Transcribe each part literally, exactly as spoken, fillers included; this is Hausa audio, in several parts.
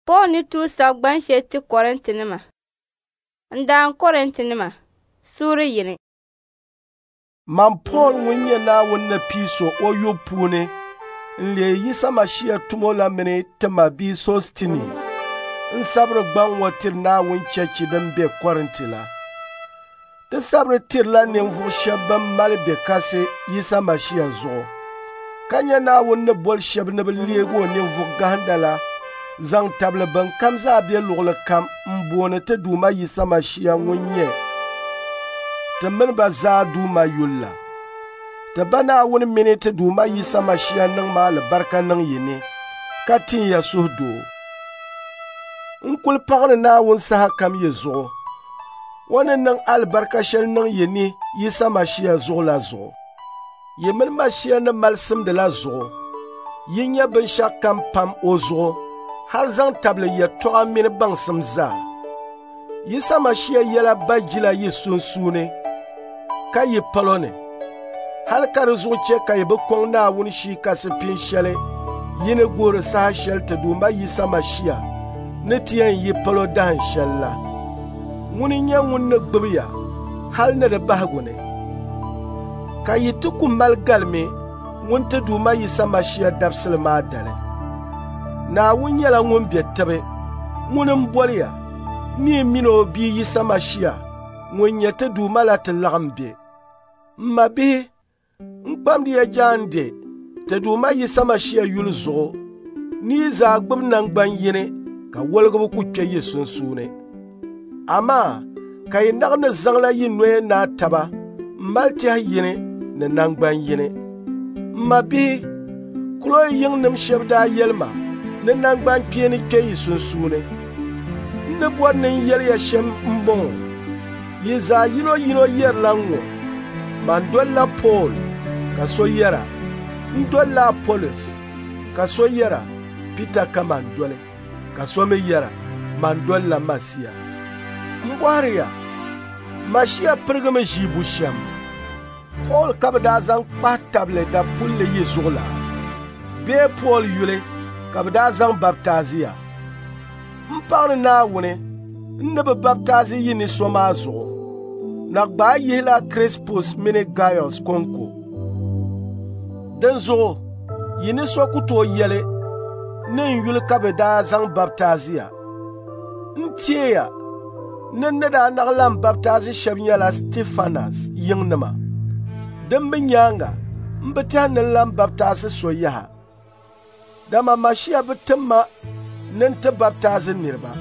Paul ni tu sagban sheti Korintinima. Ndan Korintinima. Suri yini. Man Paul wunye na wunna piso o yopune. Nle yisa mashia tumola mene tema bi Sostinis. Nsabre gban watir na wun chechi dembe Korintila. De sabre tirla nemvu shabam malbe kase yisa mashia zo. Kanya na wunna bol shab ne liego nemvu gahandala. Zang table ban kamza abye lugla kam mbone te duma yisa mashia wunye. Te men ba za duma yulla. Te bana wuni mini te duma yisa mashia nang ma le barka nang yini. Katin ya suhdo. Nkul pagne na wun saha kam ye zo. Wane nang al barka shel nang yini yisa mashia zo la zo. Ye men mashia na malsim de la zo. Yinya ben shak kam pam o zo. Har zang table ye toa mini bang samza. Yisa mashia yela bajila ye sunsune. Ka ye palone. Hal karzo che ka ye bekong na wun shi kasipin shele. Yine gore saha shel te duma yisa mashia. Netiyan ye palo dan shella. Muni nya wun gbiya. Hal ne de bahgune. Ka ye tuku mal galme. Wun te duma yisa mashia dabsil ma dale. Na wun yela wun biya tabe. Wun mbolya. Ni mino bi yisa mashia. Wun yete duma la te lagambe. Mabi. Nkpamdi ya jande. Te duma yisa mashia yul zo. Ni za gbib nang ban yine. Ka wolgbu kuche yi sunsune. Ama. Ka yi nagne zangla yi nwe na taba. Mbalti ha yine. Ne nang ban yine. Mabi. Kulo ying nim shebda yelma. Ne nang ban kieni ke yi sunsune. Ne bwa nen yel ya shem mbon. Yi za yino yino yer langwo. Mandola Paul. Ka so yera. Ndola Apollos. Ka so yera. Peter ka mandole. Ka so me yera. Mandola Masia. Mbwaria. Masia pergame jibu shem. Paul kabda zang pa table da pulle yezula. Be Paul yule. Kabda zang baptazia. Mparne na wune. Nebe baptazi yini soma zo. Nakba yihla Crispus mini Gaius konko. Den zo, yini sokuto yele, nen yul kabeda zang baptazia. Ntiya, nen neda naglam baptazi shabnyala Stefanas ying nama. Dembe nyanga, mbeta nelam baptazi soyaha. Dama mashia betemma, nen te baptazi nirba.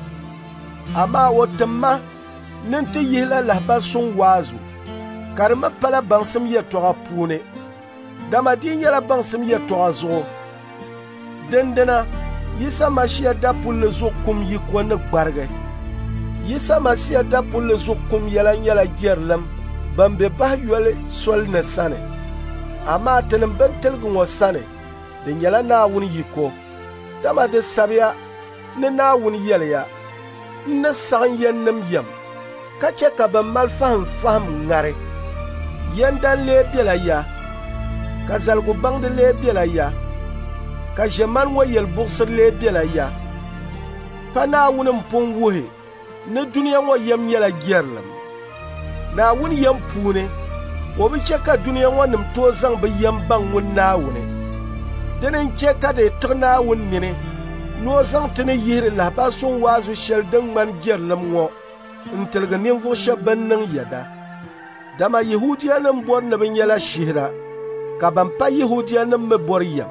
Ama wotemma, Nente yihla lahba sun wazu. Karma pala bangsam ye toga pune. Dama di nyala bangsam ye toga zo. Dendena, yisa mashia da pulle zo kum yi kone gbarge. Yisa mashia da pulle zo kum yala nyala gerlam. Bambe bah yole sol ne sane. Ama tenem bentel gwa sane. De nyala na wun yiko. Dama de sabia, ne na wun yele ya. Ne san yen nem yam. Kache ka ban mal faham faham ngare. Yendan le biela ya. Ka zalgu bang de le biela ya. Ka jeman wa yel bursir le biela ya. Pana wun mpon wuhe. Ne dunia wa yem yela gerlam. Na wun yem pune. Wabi cheka dunia wa nim to zang ba yem bang wun na wune. Denen cheka de trna wun nine. No zang tene yihre la ba son wazu shel deng man gerlam wo. Ntelga nimvo shaban nang yada. Dama Yehudia nam bor na binyala shihra. Kaban pa Yehudia nam me bor yam.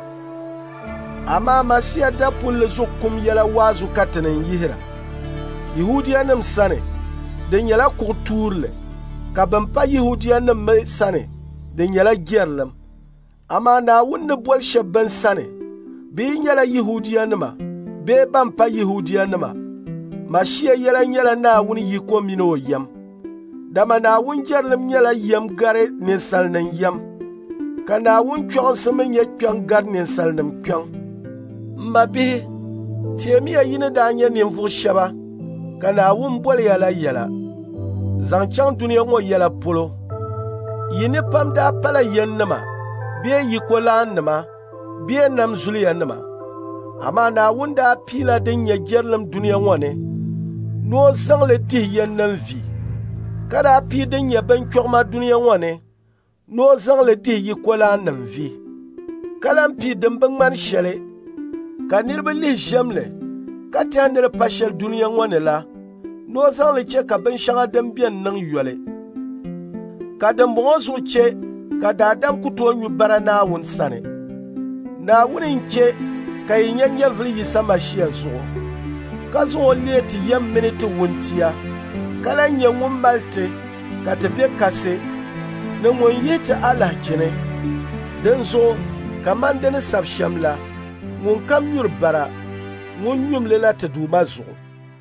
Ama masia da pulle zokum yala wazu katanen yihra. Yehudia nam sane. Den yala kurturle. Kaban pa Yehudia nam me sane. Den yala gerlam. Ama na wunne bol shaban sane. Be yala Yehudia nama. Be ban pa Yehudia nama. Mashia yela nyela na wun yiko mino yam. Dama na wun jerlem nyela yam gare ninsal nan yam. Ka na wun chong semen ye chong gar ninsal nam chong. Mabi, tiemi ya yine da nye ninfu shaba. Ka na wun bole yala yala. Zang chang dunia ngo yala polo. Yine pam da pala yen nama. Biye yiko la nama. Biye nam zuli ya nama. Ama Naawuni daa piila din nyɛ jɛrilim duniya ŋɔ ni ni o zaŋli dihi yɛnnim vi. Ka daa pii din nyɛ binkɔgima duniya ŋɔ ni ni o zaŋli dihi yikolannim vi. Ka lan pii din bi ŋmani shɛli ka niriba lihi ʒɛmli ka tɛha niri pa shɛli duniya ŋɔ ni la ni o zaŋli chɛ ka binshɛŋa din biɛni niŋ yɔli. Ka dimbɔŋɔ zuɣu chɛ ka daadam ku tooi nyu bara Naawuni sani. Naawuni n chɛ ka yi nyɛ nyɛvili Yisa Mashia zuɣu ka zaŋ o lee ti yɛm mini ti wuntia ka lan nyɛ ŋun mali ti ka ti be kasi ni ŋun yihi ti alahachini. Din zuɣu kaman di ni sabi shɛm la ŋun kam nyuri bara ŋun nyumli la ti duuma zuɣu.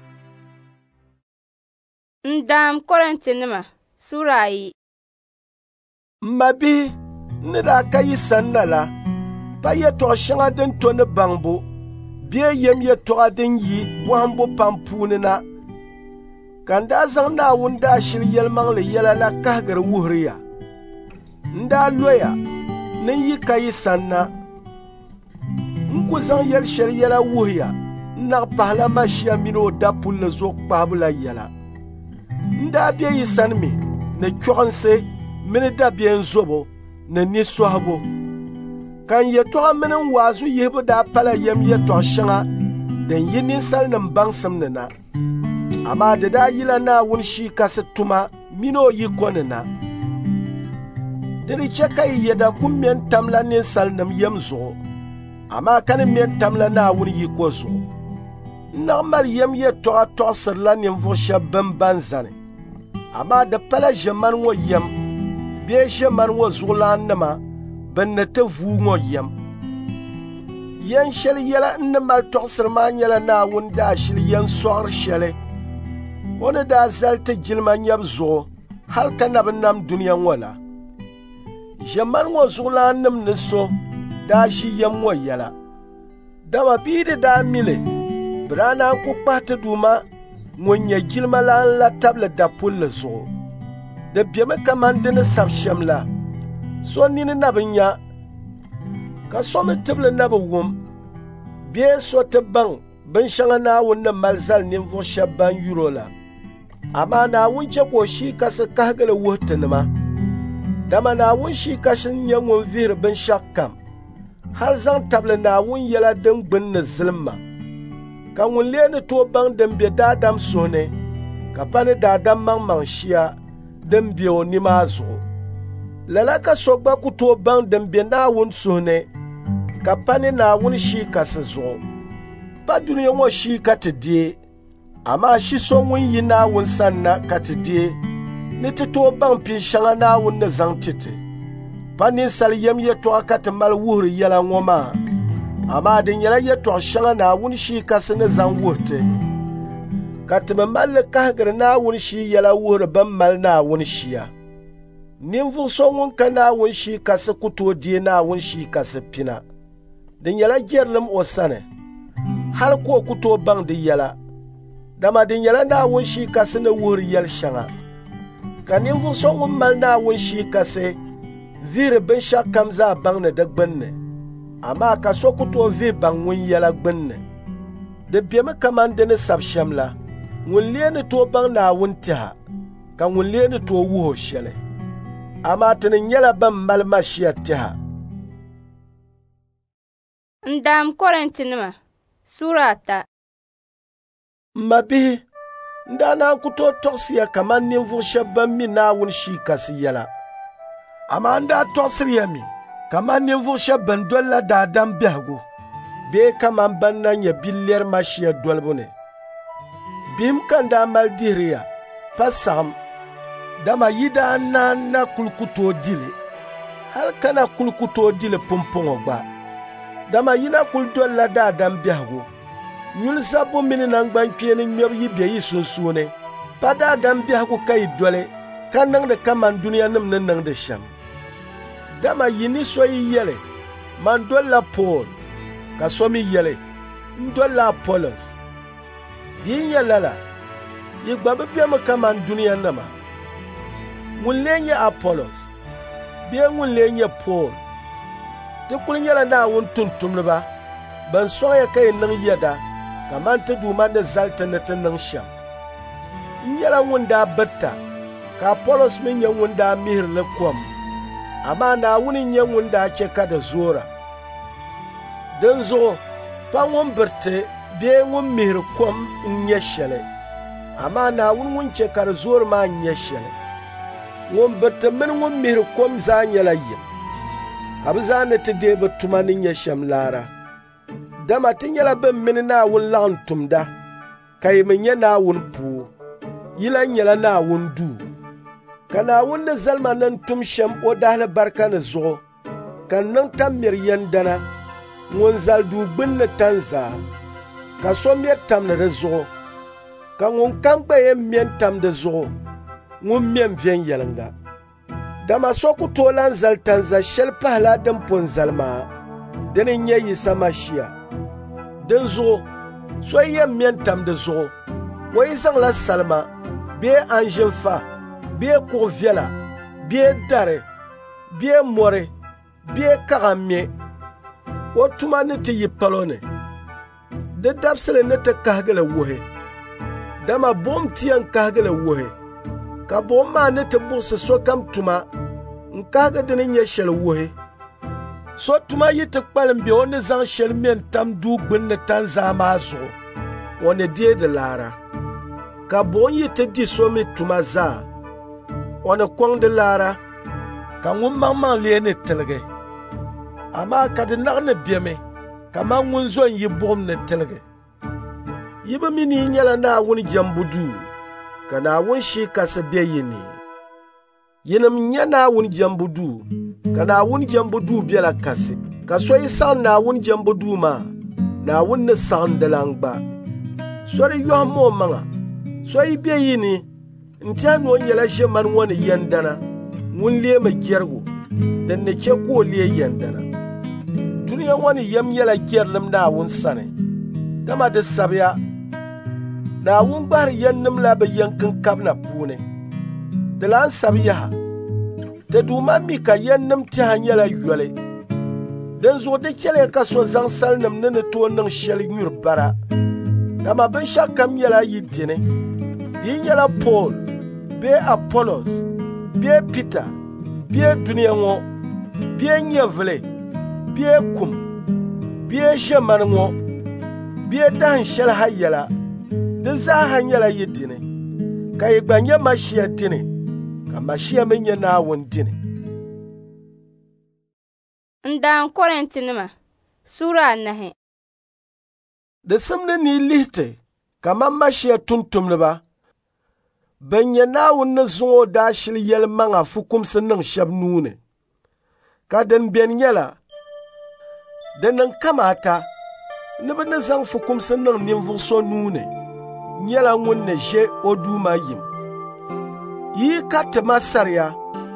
Ndaam Korintinima Sura ayi. Mma bihi ni daa ka yi sanna la pa yɛtɔɣa shɛŋa din to ni baŋbu bee yɛm yɛtɔɣa din yi bɔhimbu pam puuni na. Ka n daa zaŋ Naawuni daashili yɛlimaŋli yɛla la kahigiri wuhiri ya. N daa loya ni n yi ka yi sanna. N ku zaŋ yɛli shɛli yɛla wuhi ya n naɣi pahila Mashia mini o dapulli zuɣu kpahibu la yɛla. N daa be yi sani mi ni chɔɣinsi mini dabiɛn zobo ni nisɔhibu. Kan yɛtɔɣa mini waazu yihibu daa pala yɛm yɛtɔɣa shɛŋa din yi ninsalinima baŋsim ni na. Amaa di daa yila Naawuni shii kasi tuma mini o yiko ni na. Di ni chɛ ka yi yɛda ku mɛn tamla ninsalinima yɛm zuɣu, amaa ka ni mɛn tamla Naawuni yiko zuɣu. N naɣi mali yɛm yɛtɔɣa tɔɣisirila ninvuɣu shɛba bin ban zani, amaa di pala ʒemani ŋɔ yɛm bee ʒemani ŋɔ zuɣulannima bin ni ti vuu ŋɔ yɛm. Yɛn shɛli yɛla n ni mali tɔɣisiri maa nyɛla Naawuni daashili yɛn sɔɣiri shɛli o ni daa zali ti jilima nyɛbu zuɣu hali ka na bi nam duniya ŋɔ la. Ʒemani ŋɔ zuɣulannim ni so daa ʒi yɛm ŋɔ yɛla. Dama bia di daa mili bi daa naan ku kpahi ti duuma ŋun nyɛ jilima laan la tabili dapulli zuɣu. Di bemi kaman di ni sabi shɛm la, so nini na bi nya ka so mi tibili na bi wum bee so ti baŋ binshɛŋa Naawuni ni mali zali ninvuɣu shɛba ban yuro la. Amaa Naawuni chɛ ka o shii kasi kahigili wuhi ti nima. Dama Naawuni shii kasi nyɛ ŋun vihiri binshɛɣu kam hali zaŋ tabili Naawuni yɛla din gbinni zilimma. Ka ŋun lee ni tooi baŋ din be daadam suhuni ka pa ni daadam maŋmaŋ shia din be o nimaa zuɣu. Lala ka so gba ku tooi baŋ din be Naawuni suhuni ka pa ni Naawuni shii kasi zuɣu. Pa duniya ŋɔ shii ka ti deei, amaa shi so ŋun yi Naawuni sani na ka ti deei ni ti tooi baŋ pin shɛŋa Naawuni ni zaŋ ti ti. Pa ninsali yɛm yɛtɔɣa ka ti mali wuhiri yɛla ŋɔ maa, amaa di nyɛla yɛtɔɣa shɛŋa Naawuni shii kasi ni zaŋ wuhi ti. Ka ti mi malli kahigiri Naawuni shii yɛla wuhiri bin mali Naawuni shia. Ninvuɣu so ŋun ka Naawuni shii kasi ku tooi deei Naawuni shii kasi pina. Di nyɛla jɛrilim o sani hali ka o ku tooi baŋ di yɛla. Dama di nyɛla Naawuni shii kasi ni wuhiri yɛli shɛŋa. Ka ninvuɣu so ŋun mali Naawuni shii kasi vihiri binshɛɣu kam zaa baŋ ni di gbinni, amaa ka so ku tooi vihi baŋ ŋun yɛla gbinni. Di bemi kaman di ni sabi shɛm la, ŋun lee ni tooi baŋ Naawuni tɛha ka ŋun lee ni tooi wuhi o shɛli. Amaa ti ni nyɛla ban mali Mashia tɛha. Ndaam Korintinima Sura ata. Mma bihi, n daa naan ku tooi tɔɣisiya kaman ninvuɣu shɛba ban mi Naawuni shii kasi yɛla. Amaa n daa tɔɣisiriya mi kaman ninvuɣu shɛba ban dolila daadam biɛhigu bee kaman ban na nyɛ bilɛri Mashia dolibu ni. Bihim ka n daa mali dihiriya pa saɣim, dama yi daa naan na kuli ku tooi dili hali ka na kuli ku tooi dili pumpɔŋɔ gba. Dama yi na kuli dolila daadam biɛhigu, nyuli zabbu mini nangbankpeeni ŋmɛbu yi be yi sunsuuni pa daadam biɛhigu ka yi doli ka niŋdi kaman duniyanim ni niŋdi shɛm. Dama yi ni so yi yɛli, man dolila Paul, ka so mi yɛli, n dolila Apollos. Di yi nyɛ lala, yi gba bi bemi kaman duniyanima. Ŋun lee nyɛ Apollos bee ŋun lee nyɛ Paul, ti kuli nyɛla Naawuni tumtumdiba ban soya kai nan yada kaman ta duma da zalta na ta nan sham nyala wunda batta ka Polos min yan wunda mihir lakwam amma na wunin yan wunda ce ka da zora dan zo pa won berte be won mihir kwam nya shele amma na wun wun ce kar zor ma nya shele won berte min won mihir kwam za nyala yim abza ne te de batuma ni nya sham lara dama tin yala ben min na wun lan tumda kay min ya na wun pu yilan yala na wun du kana wun da zalma nan tum sham o dahla barka na zo kan nan tam mir yandana wun zal du bin na tanza ka so mir tam na zo kan wun kan baye mien tam da zo wun mien vien yalanga dama so ku tolan zal tanza shel pahla dan pon zalma danin yayi samashiya dan zo so yem mien tam da zo wai sang la salma be anjen fa be ko viela be dare be more be kagamie o tuma ne te yipalone de dabsele ne te kahgele wohe dama bom tian kahgele wohe ka bom ma ne te burse so kam tuma nkaga de ne nye shel wohe so tuma yite kpalem be on zan shel men tam du gbin ne tanza ma zo on e die de lara ka bon yite di so mi tuma za on e kwang de lara ka ngum mamma le ne telge amma ka de nagne bieme kama ngun zo yi bom ne telge yiba mini nyala na won jambudu kana won shi ka se be yini yinam nyana won jambudu kana won jambudu biela kase ka so isan na won jambudu ma na won ne san de langba sori yo mo manga so yi be yini ntan won yala sheman won yandana mun le ma gergo dan ne ke ko le yandana duniya wani yam yala gerlam na wun sane dama da sabya na wun bar yannum la ba yankin kabna pune da lan sabya da duma mi ka yannum ta hanyala yole dan zo da kele ka so zan salnam ne to nan shel nyur bara dama ban shakam yala yidine din yala Paul be Apollos be Peter be duniya ngo be nyevle bie kum bie sheman ngo bie dan shel hayala de za hanyala yidine kay gbanya mashia dine ka mashia menya na wondine ndan Korintinima sura nahe de samne ni lihte kama mashia tuntumleba banya na wonna zo da shil yel manga fukum sanan shabnune ka den ben yala dan nan kamata ne ba na zan fukum sanan nin vuso nune nyala wonne je oduma yim yi katma sarya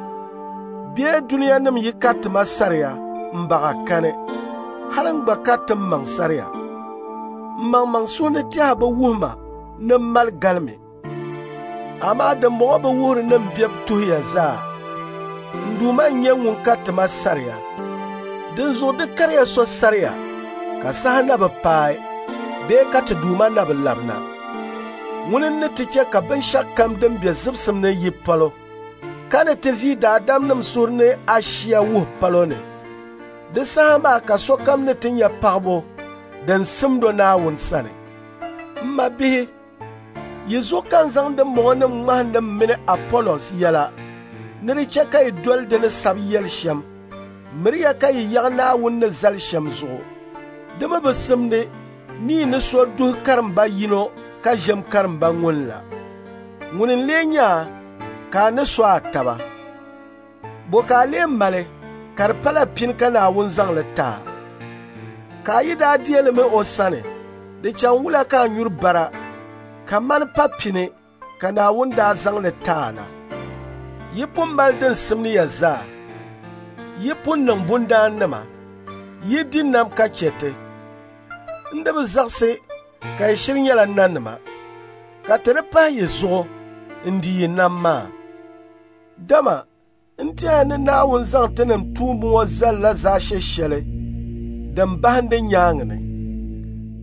biye duniya nam yi katma sarya mbaga kane halan ba katam man sarya man man sone ta ba wuma na mal galme amma da mo ba wuri nan biyab tuya za nduma nyen katma sarya din zo da karya so sarya ka sahana ba pai be ka ta duma na ba labna wunin ne tike ka ban shakkam dan be zubsum ne yi palo kana te vi da adam nam surne ashiya wu palo ne da sama ka so kam ne tin ya pabo dan simdo na wun sane mabi yezo kan zan da monan mahanda mine Apollos yala ne ri cheka i dol de ne sab yel sham miriya ka yi yagna wunna zal shamzo dama basamde ni ne so du karamba yino ka jem karamba ngunla ngunin lenya ka ne so ataba bo ka le male karpala pin kana wun zang lata ka yi da diele me osane de chan wula ka nyur bara kaman papine kana wun da zang lata na yipum malden simni ya za yipun nan bundan nama yidin nam ka chete ndab zakse ka shirin yala nanma ka tere pa yezo ndi namma dama ntia ne nawun zan tanem tumu wazalla za sheshele dan bande nyangne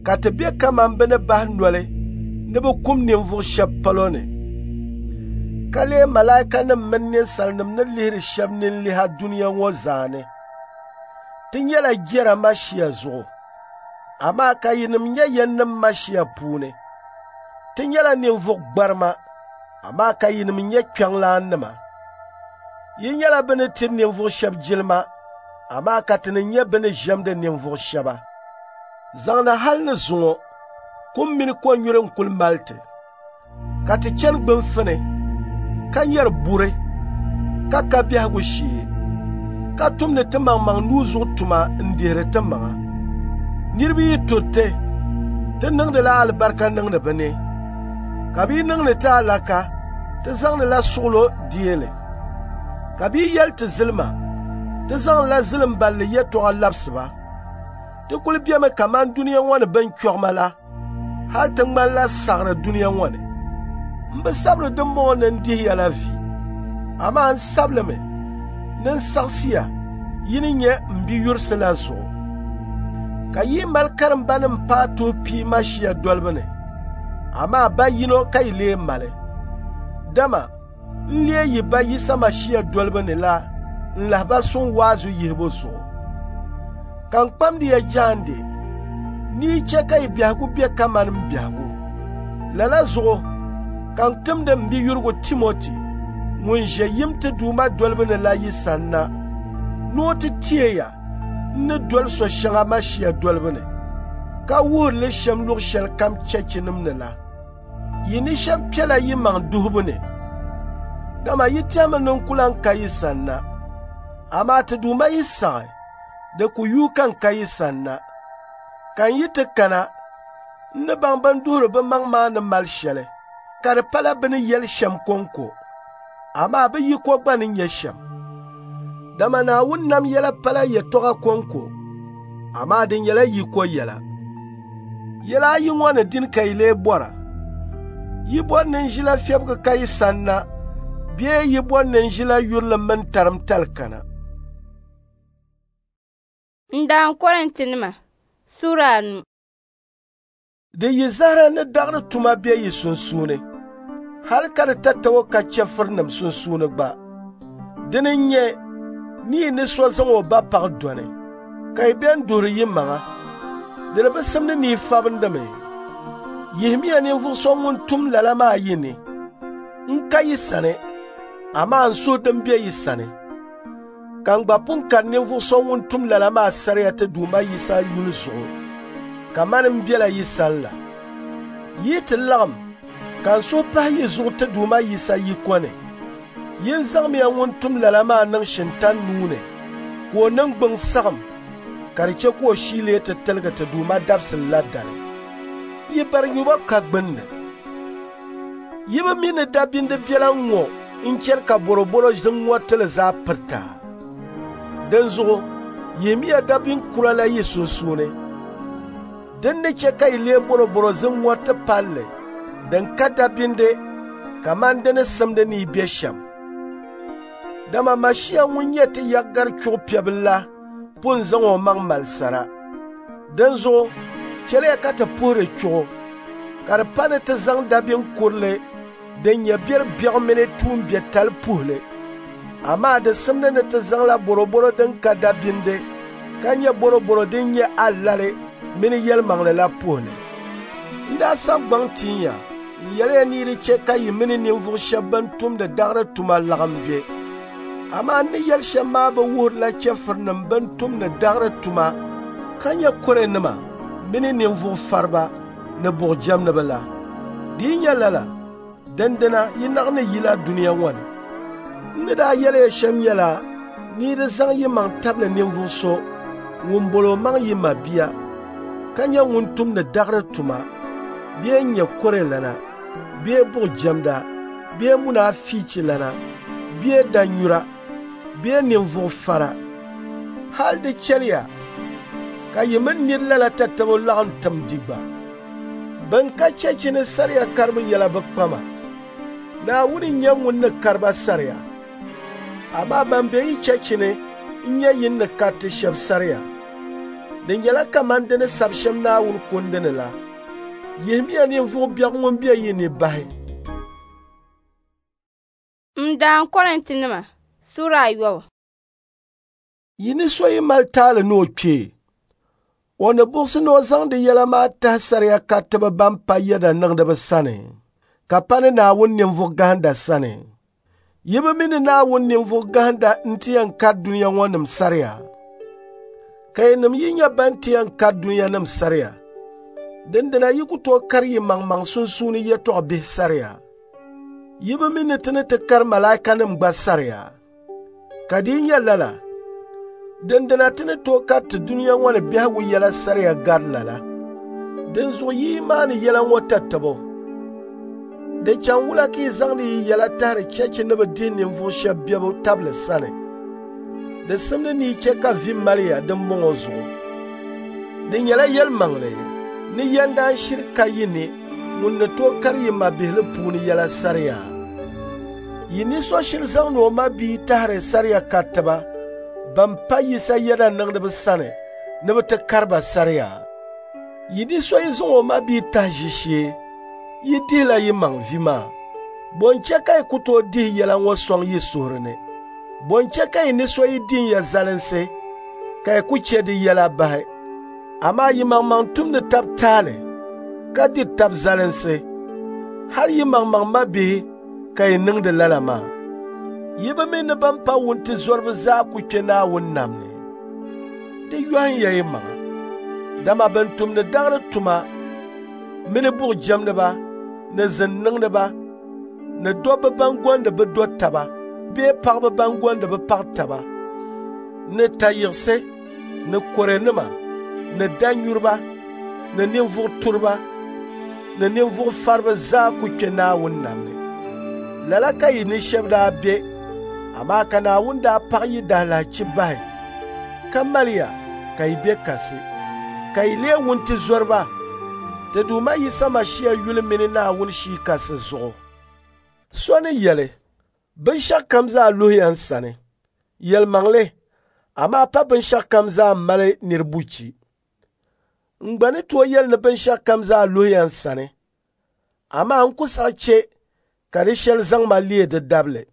ka ti be kaman bɛ ni bahi noli ni bɛ kum ninvuɣu shɛba palo ni. Ka lee malaikanim mini ninsalinima ni lihiri shɛba ninliha duniya ŋɔ zaa ni. Ti nyɛla jɛra mashia zuɣu, amaa ka yinim nyɛ yɛnnim mashia puuni. Ti nyɛla ninvuɣu gbarima, amaa ka yinim nyɛ kpɛŋlaannima. Yi nyɛla bɛ ni tiri ninvuɣu shɛba jilima, amaa ka ti ni nyɛ bɛ ni ʒɛmdi ninvuɣu shɛba. Zaŋna hali ni zuŋɔ, kum mini konyuri n-kuli mali ti. Ka ti chani gbinfini, ka nyɛri buri, ka ka biɛhigu shee, ka tumdi ti maŋmaŋ nuu zuɣu tuma n-dihiri ti maŋa. Niriba yi turti, ti niŋdila alibarika niŋdi bɛ ni. Ka bɛ yi niŋdi ti alaka, ti zaŋdila suɣulo deeli. Ka bɛ yi yɛli ti zilima, ti zaŋdila zilim balli yɛtɔɣa labisiba. Ti kuli bɛmi kaman duniya ŋɔ ni bin kpɔɣima la, hali ti ŋmanila saɣiri duniya ŋɔ ni. M bi sabiri din bɔŋɔ ni n-dihiya la vi, amaa n sabilimi ni n saɣisiya yi ni nyɛ m bi yurisi la zuɣu. Ka yi mali karimbanima paai tooi pii mashia dolibu ni, amaa ba yino ka yi lee mali. Dama n lee yi ba yisa mashia dolibu ni la n lahibali suŋ waazu yihibu zuɣu. Ka n kpamdi ya jaandi, ni yi che ka yi biɛhigu be kaman m biɛhigu. Lala zuɣu, ka n timdi m bi yurigu Timoti, ŋun ʒe yim ti Duuma dolibu ni la yi sanna, ni o ti teeya n ni doli so shɛŋa mashia dolibu ni, ka wuhiri li shɛm luɣu shɛli kam chɛchinim ni la. Yi ni shɛm piɛla yi maŋ duhibu ni. Dama yi tɛmi ni n kulan ka yi sanna, amaa ti Duuma yi saɣi, di ku yuu kan ka yi sanna. Kan yi ti kana, n ni baŋ bin duhiri bɛ maŋ maa ni mali shɛli, ka di pala bɛ ni yɛli shɛm kɔnko, amaa bɛ yi ko gba ni nyɛ shɛm. Dama Naawuni nam yɛla pala yɛtɔɣa kɔnko, amaa di nyɛla yi ko yɛla. Yɛla ayi ŋɔ ni dini ka yi lee bɔra. Yi bɔri ni n ʒila fɛbiga ka yi sanna, bee yi bɔri ni n ʒila yurili mini tarim talikana. Ndaan Korintinima Sura anu. Di yi zahara ni daɣiri tuma be yi sunsuuni, hali ka di tatawo ka chεfurinim sunsuuni gba. Dini n-nyɛ ni yi ni so zaŋ o ba paɣa dɔni, ka yi ben duhiri yi maŋa. Dini bi simdi ni yi fabindimi. Yihimiya ninvuɣu so ŋun tum lala maa yi ni, n ka yi sani, amaa n suhi din be yi sani. Ka n gba pun kari ninvuɣu so ŋun tum lala maa sariya ti Duuma yisa yuli zuɣu, ka mani n bela yi sani la. Yi ti laɣim, ka n suhi pahi yi zuɣu ti Duuma yisa yi kɔni. Yi n zaŋmiya ŋun tum lala maa niŋ shintan nuuni, ka o niŋ gbiŋ saɣim, ka di che ka o shii lee ti tiligi ti Duuma dabisili la dali. Yi bari nyuba ka gbinni. Yi bi mi ni dabindi biɛla ŋɔ n chɛri ka boroboro din ŋɔ tili zaa pirita. Din zuɣu, yihimiya dabin kura la yi sunsuuni. Din ni che ka yi lee boroboro zin ŋɔ ti palli, din ka dabindi, kaman di ni simdi ni yi be shɛm. Dama mashia ŋun nyɛ ti yagari chuɣu piɛbil la pun zaŋ o maŋ mali sara. Din zuɣu, chɛliya ka ti puhiri chuɣu, ka di pa ni ti zaŋ dabin kurili din nyɛ biɛri biɛɣu mini tuun be tali puhili. Amaa di simdi ni ti zaŋla boroboro din ka dabindi, ka nyɛ boroboro din nyɛ alali mini yɛlimaŋli la puhili. N daa sabi gbaŋ tiinya, n yɛliya ni di che ka yi mini ninvuɣu shɛba bin tumdi daɣiri tuma lagim be. Amaa ni yɛli shɛm maa bi wuhirila chεfurinim bin tumdi daɣiri tuma, ka nyɛ kurenima mini ninvuɣu fariba ni buɣujɛmdiba la. Di yi nyɛ lala, dindina yi naɣ ni yila duniya ŋɔ ni. Ni daa yɛliya shɛm yɛla ni di zaŋ yi maŋ tabili ninvuɣu so ŋun boli o maŋ yi ma bia, ka nyɛ ŋun tumdi daɣiri tuma, bee n nyɛ kure lana, bee buɣujɛmda, bee munaafichi lana, bee danyura, bee ninvuɣu fara. Hali di chɛliya ka yi mini niri lala tatabo laɣim tim digba. Bin ka chɛchi ni sariya karibu yɛla bi kpama. Naawuni n nyɛ ŋun ni kariba sariya, amaa ban be yi chɛchi ni n nyɛ yin ni kariti shɛba sariya. din yala kamande ne sabshem na wun kundene la yehmiya ni vo biak won biya yini bahe Mdan Korintinima Sura yo yini soyi maltale no twe wona bursi no zangde yala ma ta sariya kataba bampa yada nangda basane kapane na wun nim vo ganda sane yibe mini na wun nim vo ganda ntiyan kad dunya wonum sariya kaynum yinya bantiyan kad dunya nam sariya dendena yikuto karyi mangmang sunsuni yeto be sariya yibe mini tene te kar malaika nim gba sariya kadinya lala dendena tene to kat dunya wona biha wu yala sariya gad lala den zo yi mani yala wota tabo de chan wula ki zangdi yala tare cheche ne ba din nim vo shabiabo table sane de semne ni cheka vi malia de mongozo de yala yel mangle ni yanda shirka yini munne to karyi mabihle puni yala sariya yini so shir zangno mabi tare sariya kataba bam payi sa yada nangde basane ne bata karba sariya yini so yizo mabi tajishie yidi la yimang vima bonche kai kuto di yala ngo song yisurne bonche kai ni so yidi ya zalense kai kuche di yala bahe ama yimang mang tum de tab tale kadi tab zalense hal yimang mang mabi kai nang de lalama yiba me ne bam pa wonte zorbe za ku kena won namne de yuan ya yimang dama ben tum ne dagre tuma mine bug jamne ba ne zenning ne ba ne dobe bangonde be do taba be parbe bangonde be par taba ne tayirse ne korenema ne danyurba ne nimvur turba ne nimvur farbe za ku kena won namne lala kay ni shebda be ama kana wunda paryi dala chibai kamalia kay be kase kay le wonti zorba te duma yisama shia yule mini na wun shi kase zo soni yele ben shak kamza loyan sane yel mangle ama pa ben shak kamza male nirbuchi ngbani to yel ne ben shak kamza loyan sane ama anku sache kari shel zang maliye de dable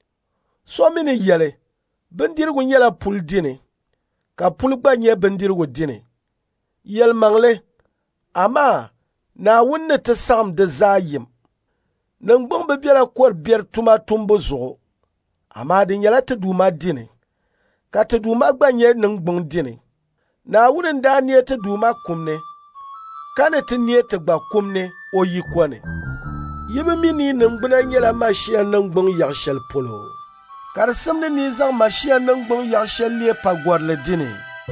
so mini yele ben dirgu yela pul dini ka pul gba nye ben dirgu dini yel mangle ama na wunne te sam de zayim nan gbon be biara kor bier tuma tumbo zo ama de nyala te duma dini ka te duma gba nye nan gbon dini na wunin da ne te duma kumne kane te ne te gba kumne o yi kwane yibe mini nan gbona nyala mashia nan gbon yakshel polo kar samne ni zang mashia nan gbon yakshel le pagwarle dini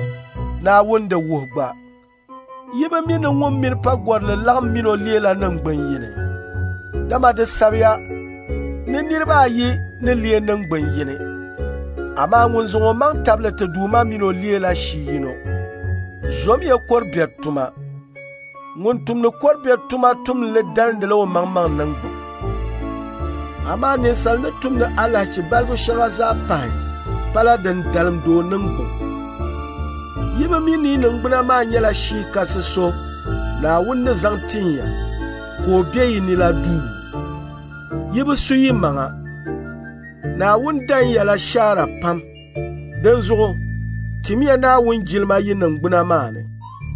na wunde wuhba yibe mini ngum mir pagwarle lam mino lela nan gbon yine dama de sabya ne nirba yi ne le nan gbon yine ama ngun zongo man tablete duma mino lela shi yino zom ye kor betuma ngun tum ne kor betuma tum le dal de lo mang mang nan gbon ama ne sal ne tum ne ala ci balbo shagaza pai pala den dalam do nan gbon yiba mini nan gbona ma nyala shi kase so na wunne zangtinya ko beyi ni la du yiba suyi manga na wun dan yala shara pam den zo timiya na wun jilma yin nan gbona ma ne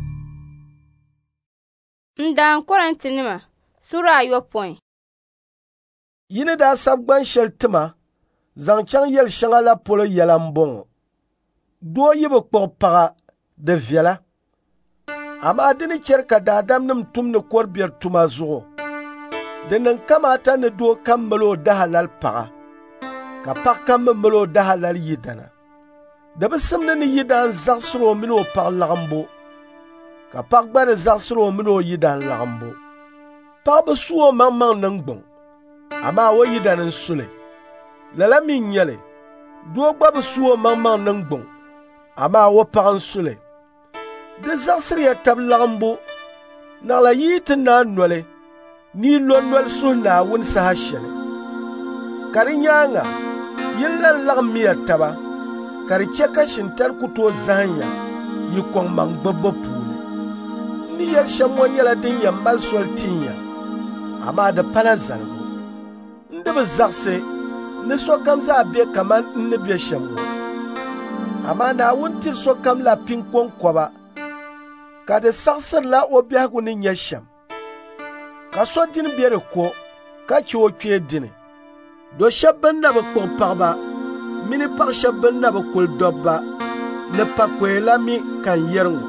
Mdan Korintinima Sura yo point yine da sabban sheltima zangchang yel shangala polo yala mbongo do yiba kpog paga de viala ama dini cerka da adam nim tum ne korbiyar tuma zugo de nan kamata ne do kammalo da halal paga ka pak kammalo da halal yidana da bisim ne yidan zaksro mino pak lagambo ka pak bare zaksro mino yidan lagambo pak bisuo mang mang nangbon ama wo yidan sule lala min yele do gba bisuo mang mang nangbon ama wo pak sule de zaksriya tab lagambo na la yiti na nole ni lon nol sunna wun sahashele kari nyanga yilla lagmiya taba kari cheka shintar kuto zanya yi kɔŋ maŋ gbibbu puuni. Ni yɛli shɛm ŋɔ nyɛla din yɛn mali soli tinya, amaa di pala zaligu. N di bi zaɣisi ni sokam zaa be kaman n ni be shɛm ŋɔ. Amaa Naawuni tiri sokam la pinkɔnkɔba ka di saɣisirila o biɛhigu ni nyɛ shɛm. Ka so dini be di ko ka che o kpee dini. Do shɛba bin na bi kpuɣi paɣaba mini paɣa shɛba bin na bi kuli dobba ni pakɔila mi kan yɛri ŋɔ.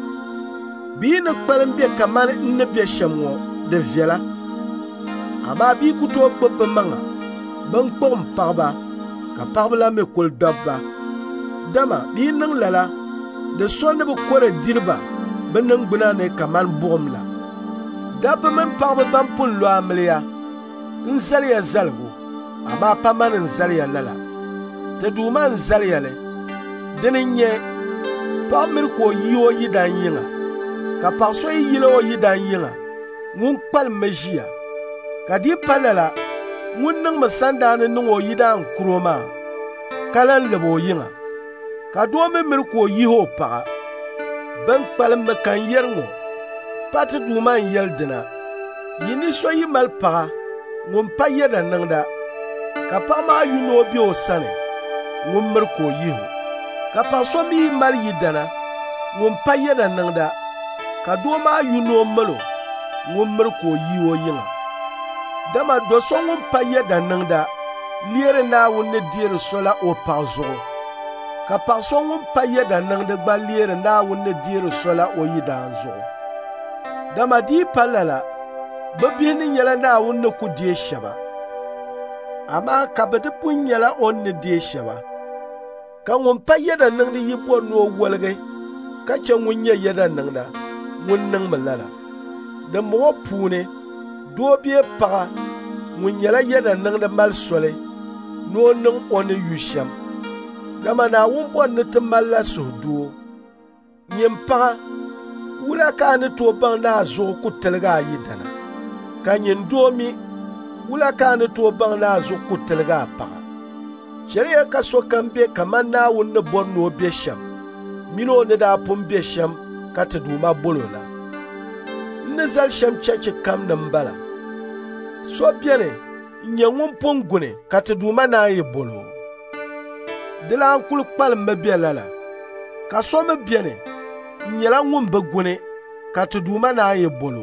Bii ni kpalim be kaman n ni be shɛm ŋɔ di viɛla. Amaa bii ku tooi gbibi bi maŋa bin kpuɣim paɣaba ka paɣaba la mi kuli dobba. Dama bii niŋ lala di so ni bi kɔre diriba bi ningbuna ni kaman buɣum la. Dabba mini paɣaba ban pun lo amiliya n zaliya zaligu, amaa pa mani n zaliya lala. Ti duuma n zaliya li, dini n nyɛ paɣa miri ka o yi o yidaan yiŋa, ka paɣa so yi yili o yidaan yiŋa ŋun kpalimmi ʒiya, ka di pa lala ŋun niŋmi sandaani niŋ o yidaan kuro maa ka lan labi o yiŋa, ka doo mi miri ka o yihi o paɣa. Bin kpalimmi kan yɛri ŋɔ pa ti duuma n yɛli dina. Yi ni so yi mali paɣa ŋun pa yɛda niŋda, ka paɣa maa yuno be o sani ŋun miri ka o yihi o. Ka paɣa so mi mali yidana ŋun pa yɛda niŋda, ka doo maa yuno mali o ŋun miri ka o yi o yiŋa. Dama do so ŋun pa yɛda niŋda liɛri Naawuni ni deeri sola o paɣa zuɣu, ka paɣa so ŋun pa yɛda niŋdi gba liɛri Naawuni ni deeri sola o yidaan zuɣu. Dama dii pa lala bɛ bihi ni nyɛla Naawuni ni ku deei shɛba, amaa ka bɛ di pun nyɛla o ni deei shɛba. Ka ŋun pa yɛda niŋdi yi bɔri ni o woligi ka che ŋun nyɛ yɛda niŋda ŋun niŋmi lala. Dimbɔŋɔ puuni doo bee paɣa ŋun nyɛla yɛda niŋdi mali soli ni o niŋ o ni yu shɛm. Dama Naawuni bɔri ni ti malila suhudoo. Nyim paɣa wula ka a ni tooi baŋ ni a zuɣu ku tiligi a yidana, ka nyin doo mi wula ka a ni tooi baŋ ni a zuɣu ku tiligi a paɣa. Shɛriya ka sokam be kaman Naawuni ni bɔri ni o be shɛm mini o ni daa pun be shɛm ka ti duuma bolo la. N ni zali shɛm chɛchi kam ni m-bala. So beni n nyɛ ŋun pun guni ka ti duuma naan yi bolo. Di lan kuli kpalimmi be lala. Ka so mi beni n nyɛla ŋun bi guni ka ti duuma naan yi bolo.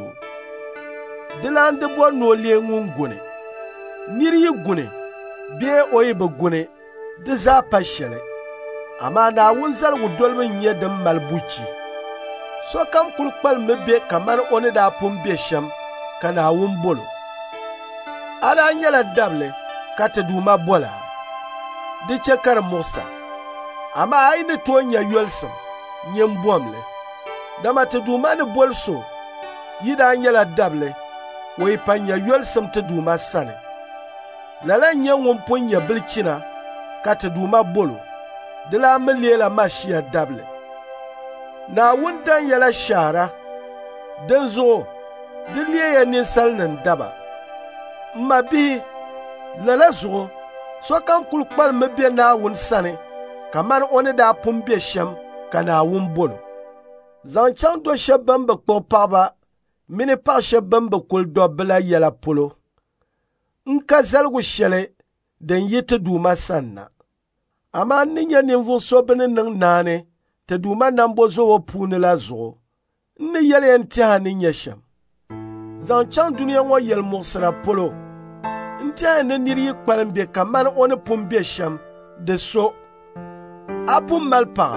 Di lan di bɔri ni o lee ŋun guni. Niri yi guni bee o yi bi guni di zaa pa shɛli, amaa Naawuni zaligu dolibu n nyɛ din mali buchi. Sokam kuli kpalimmi be kaman o ni daa pun be shɛm ka Naawuni bolo. A daa nyɛla dabili ka ti duuma bola, di chɛ ka di muɣisa, amaa a yi ni tooi nya yɔlisim nyini bɔmli. Dama ti duuma ni boli so yi daa nyɛla dabili o yi pa nya yɔlisim ti duuma sani. Lala n nyɛ ŋun pun nyɛ bilichina ka ti duuma bolo, di lan mi leela mashia dabili. Naawuni dan yɛla shaara, din zuɣu di leeya ninsalinima daba. M ma bihi, lala zuɣu sokam kuli kpalimmi be Naawuni sani kaman o ni daa pun be shɛm ka Naawuni bolo. Zaŋ chaŋ do shɛba ban bi kpuɣi paɣaba mini paɣa shɛba ban bi kuli dobbi la yɛla polo, n ka zaligu shɛli din yi ti duuma sani na. Amaa n ni nyɛ ninvuɣu so bɛ ni niŋ naani ti duuma nambo zobo puuni la zuɣu, n ni yɛli yɛn tɛha ni nyɛ shɛm. Zaŋ chaŋ duniya ŋɔ yɛlmuɣisira polo, n tɛha ni niri yi kpalim be kaman o ni pun be shɛm di so. A pun mali paɣa,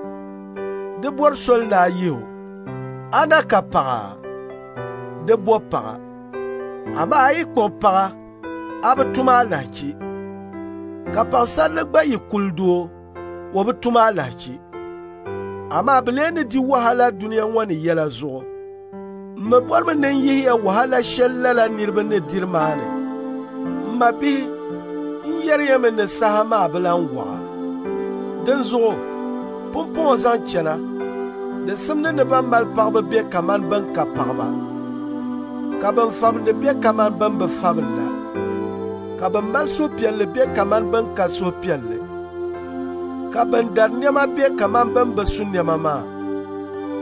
di bɔri soli ni a yihi o. A na ka paɣa, di bo paɣa. Amaa a yi kpuɣi paɣa, a bi tuma a lahachi. Ka paɣasarili gba yi kuli doo, o bi tuma a lahachi. Amaa bi lee ni di wahala duniya ŋɔ ni yɛla zuɣu. M mi bɔrimi ni n yihiya wahala shɛli lala niriba ni diri maa ni. M ma bihi, n yɛriyami ni saha maa bi lan waɣa. Din zuɣu, pumpɔŋɔ zaŋ chɛna, di simdi ni ban mali paɣaba be kaman ban ka paɣaba, ka ban fabindi be kaman ban bi fabinda, ka ban mali suhupiɛlli be kaman ban ka suhupiɛlli, ka ban dari nɛma be kaman ban bi su nɛma maa,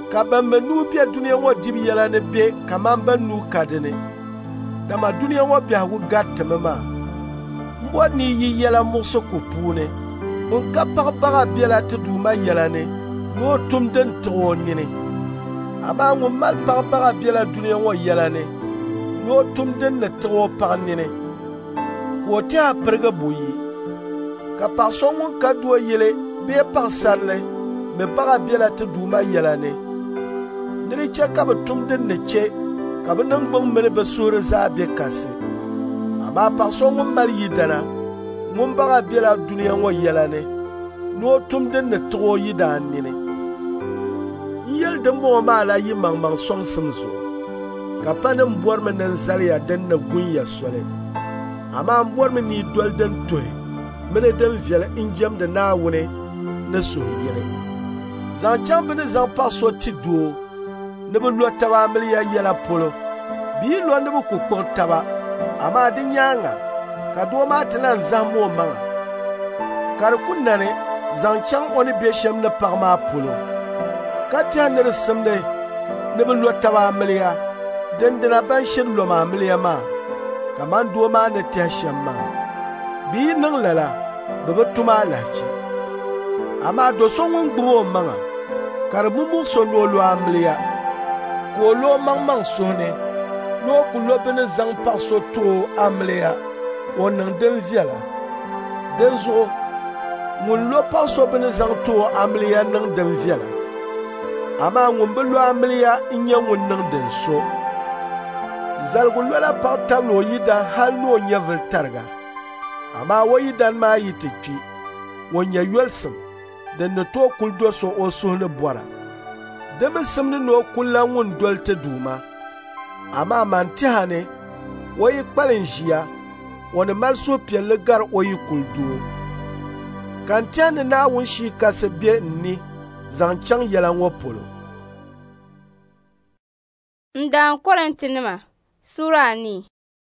ka ban me nu bia duniya ŋɔ dibu yɛla ni be kaman ban nu ka dini dama duniya ŋɔ biɛhigu garitimi maa m-bɔri ni yi yɛla muɣisi ku puuni ŋun ka paɣi baga bela ti Duuma yɛla ni ni o tum din tiɣi o nini amaa ŋun mali paɣi baga bela duniya ŋɔ yɛla ni ni o tum din ni tiɣi o paɣa nini ka o tɛha pirigi buyi ka paɣa so ŋun ka duo yili bee paɣasarili mi baga bela ti Duuma yɛla ni ni di chɛ ka bɛ tum din ni chɛ ka bɛ niŋgbuŋ mini bɛ suhiri zaa be kasi amaa paɣa so ŋun mali yidana ŋun baga bela duniya ŋɔ yɛla ni ni o tum din ni tiɣi o yidaan nini n-yɛli dimbɔŋɔ maa la yi maŋmaŋ sɔŋsim zuɣu ka pa ni m-bɔrimi ni n-zaliya din ni gunya soli amaa m-bɔrimi ni doli din tuhi mini din viɛli n-jɛmdi Naawuni ni suhu yini zaŋ chaŋ bɛ ni zaŋ paɣa so ti doo ni bɛ lo taba amiliya yɛla polo bɛ yi lo ni bɛ ku kpuɣi taba amaa di nyaaŋa ka doo maa ti lan zahim o maŋa ka di ku nani zaŋ chaŋ o ni be shɛm ni paɣa maa polo ka tɛha ni di simdi ni bɛ lo taba amiliya dindina ban shiri loma amiliya maa kaman doo maa ni tɛha shɛm maa bɛ yi niŋ lala bɛ bi tuma alahachi amaa do so ŋun gbubi o maŋa ka di mumuɣi so ni o lo amiliya ka o lo maŋmaŋ suhu ni ni o ku lo bɛ ni zaŋ paɣa so ti o amiliya o niŋ din viɛla din zuɣu ŋun lo paɣa so bɛ ni zaŋ ti o amiliya niŋ din viɛla amaa ŋun bi lo amiliya n-nyɛ ŋun niŋ din so zaligu lola paɣa tabili o yidana hali ni o nyɛvili tariga amaa o yidana maa yi ti kpi o nyɛ yɔlisim din ni tooi kuli do so o suhu ni bɔra di mi simdi ni o kuli la ŋun doli ti Duuma amaa mantɛha ni o yi kpalin ʒiya o ni mali suhupiɛlli gari o yi kuli doo kan tɛha ni Naawuni shii kasi be n-ni zaŋ chaŋ yɛla ŋɔ polo. N-daan Korintinima Sura ani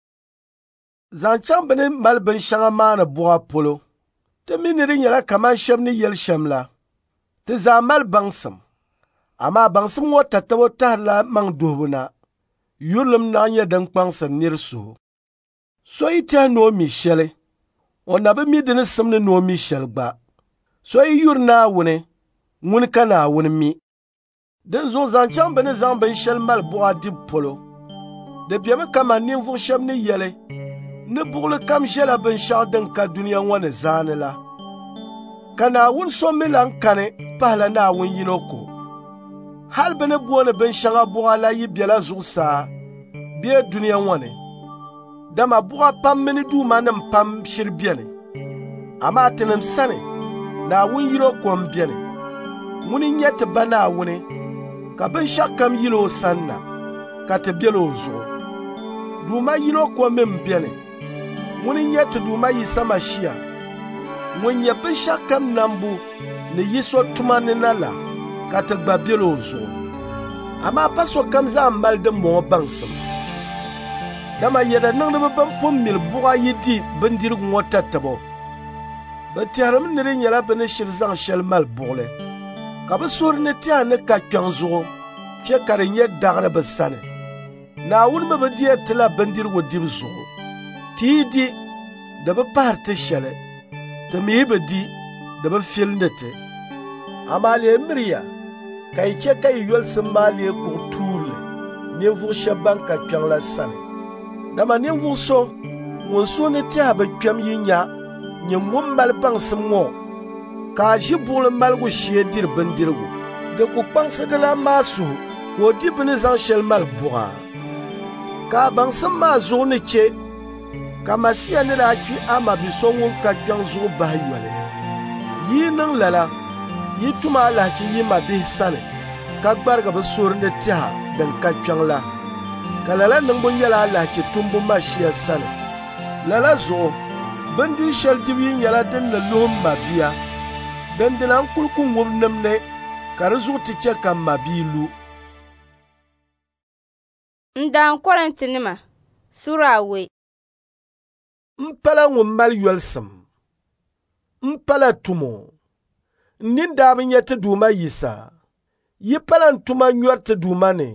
zaŋ chaŋ bɛ ni mali binshɛŋa maani buɣa polo ti mi ni di nyɛla kaman shɛba ni yɛli shɛm la ti zaa mali baŋsim amaa baŋsim ŋɔ tatabo tahirila maŋ duhibu na yurilim naɣ nyɛ din kpaŋsiri niri suhu so yi tɛha ni o mi shɛli o na bi mi di ni simdi ni o mi shɛli gba so yi yuri Naawuni ŋuni ka Naawuni mi din zuɣu zaŋ chaŋ bɛ ni zaŋ binshɛli mali buɣa dibu polo di bemi kama ninvuɣu shɛba ni yɛli ni buɣuli kam ʒɛla binshɛɣu din ka duniya ŋɔ ni zaani la ka Naawuni so mi lan kani pahila Naawuni yino ko hali bɛ ni booni binshɛŋa buɣa la yi bɛla zuɣusaa bee duniya ŋɔ ni dama buɣa pam mini duumanim pam shiri bɛni amaa tinim sani Naawuni yino ko m-bɛni ŋuni nyɛ ti ba Naawuni ka binshɛɣu kam yili o sani na ka ti bɛli o zuɣu Duuma yino ko mi m-bɛni ŋuni nyɛ ti Duuma Yisa Mashia ŋun nyɛ binshɛɣu kam nambu ni yi so tuma ni na la ka ti gba bɛli o zuɣu amaa pa so kam zaa mali din mɔŋɔ baŋsim dama yɛda niŋdiba ban pun mili buɣa yi di bindirigu ŋɔ tatabo bɛ tɛhirimi ni di nyɛla bɛ ni shiri zaŋ shɛli mali buɣuli ka bɛ suhiri ni tɛha ni ka kpɛŋ zuɣu chɛ ka di nyɛ daɣiri bɛ sani Naawuni mi bi diɛ ti la bindirigu dibu zuɣu ti yi di di bi pahiri ti shɛli ti mi yi bi di di bi filindi ti amaa lee miriya ka yi chɛ ka yi yɔlisim maa lee kuɣu tuurili ninvuɣu shɛba ban ka kpɛŋ la sani dama ninvuɣu so ŋun suhi ni tɛha bi kpɛm yi nya nyɛ ŋun mali baŋsim ŋɔ ka a ʒi buɣuli maligu shee diri bindirigu di ku kpaŋsidila maa suhu ka o di bini zaŋ shɛli mali buɣa ka a baŋsim maa zuɣu ni che ka Masiya ni daa kpi Amabi so ŋun ka kpɛŋ zuɣu bahi yɔli yi niŋ lala yi tuma alahachi yi ma bihi sani ka gbarigi bi suhiri ni tɛha din ka kpɛŋ la ka lala niŋbu nyɛla alahachi tumbu Masiya sani lala zuɣu bindiri shɛli dibu yi nyɛla din ni luhim ma bia dindina n kuli ku ŋubi nimni ka di zuɣu ti chɛ ka ma bia lu. N-daan Korintinima Sura awe m-pala ŋun mali yɔlisim m-pala tumo n nin daa bi nyɛ ti Duuma Yisa yi palan tuma nyor te dumane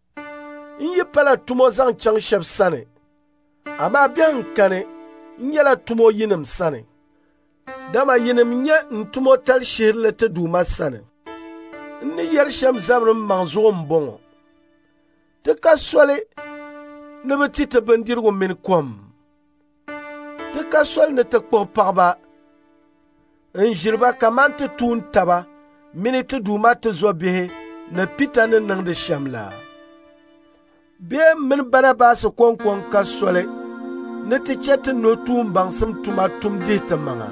yi pala tumo zang chang shep sane ama bian kane nyala tumo yinim sane dama yinim nya ntumo tal shirle te duma sane ni yer sham zabrum manzo mbongo te kaswale ne betite bendirgo min kom te kaswal ne te kpo pagba njirba kamante tun taba minute duma te zobihe ne pitane nang de shamla be min Barabas konkon kaswale ne te chete no tum bangsam tuma tum de te manga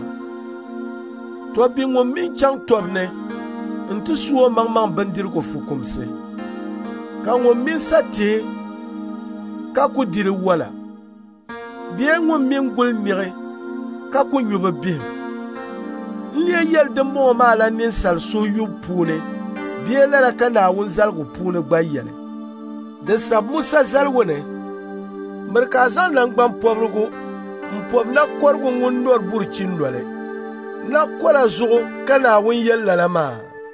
to bi ngom min chang tobne ntu suo mang mang bendirgo fukumse ka ngom min sati ka ku dire wala bi ngom min gol mire ka ku nyuba bi liye yel de mo mala nin sal so yu pune bi la kana won zalgo pune gbayele de sab Musa zalwone merkazan nan gbam pobrugo mpob na korgo ngun dor burchin dole na kora zugo kana won yella lama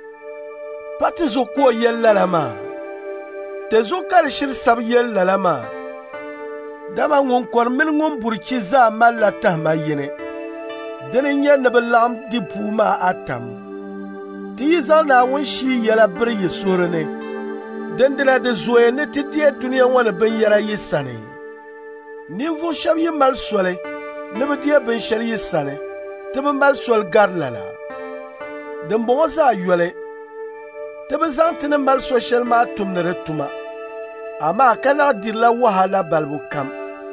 pati zo ko yella lama te zo kar shir sab yella lama dama ngun kor min ngun burchi za malla tahma yene dene nya na balam di puma atam ti za na won shi yela bir yesorene dendina de zoye ne ti die duniya wana ben yara yisane ninvu shab yi mal sole ne be die ben shal yisane te be mal sol garlala de mboza yole te be zantene mal so shal ma tumne retuma ama kana dilla wahala balbu kam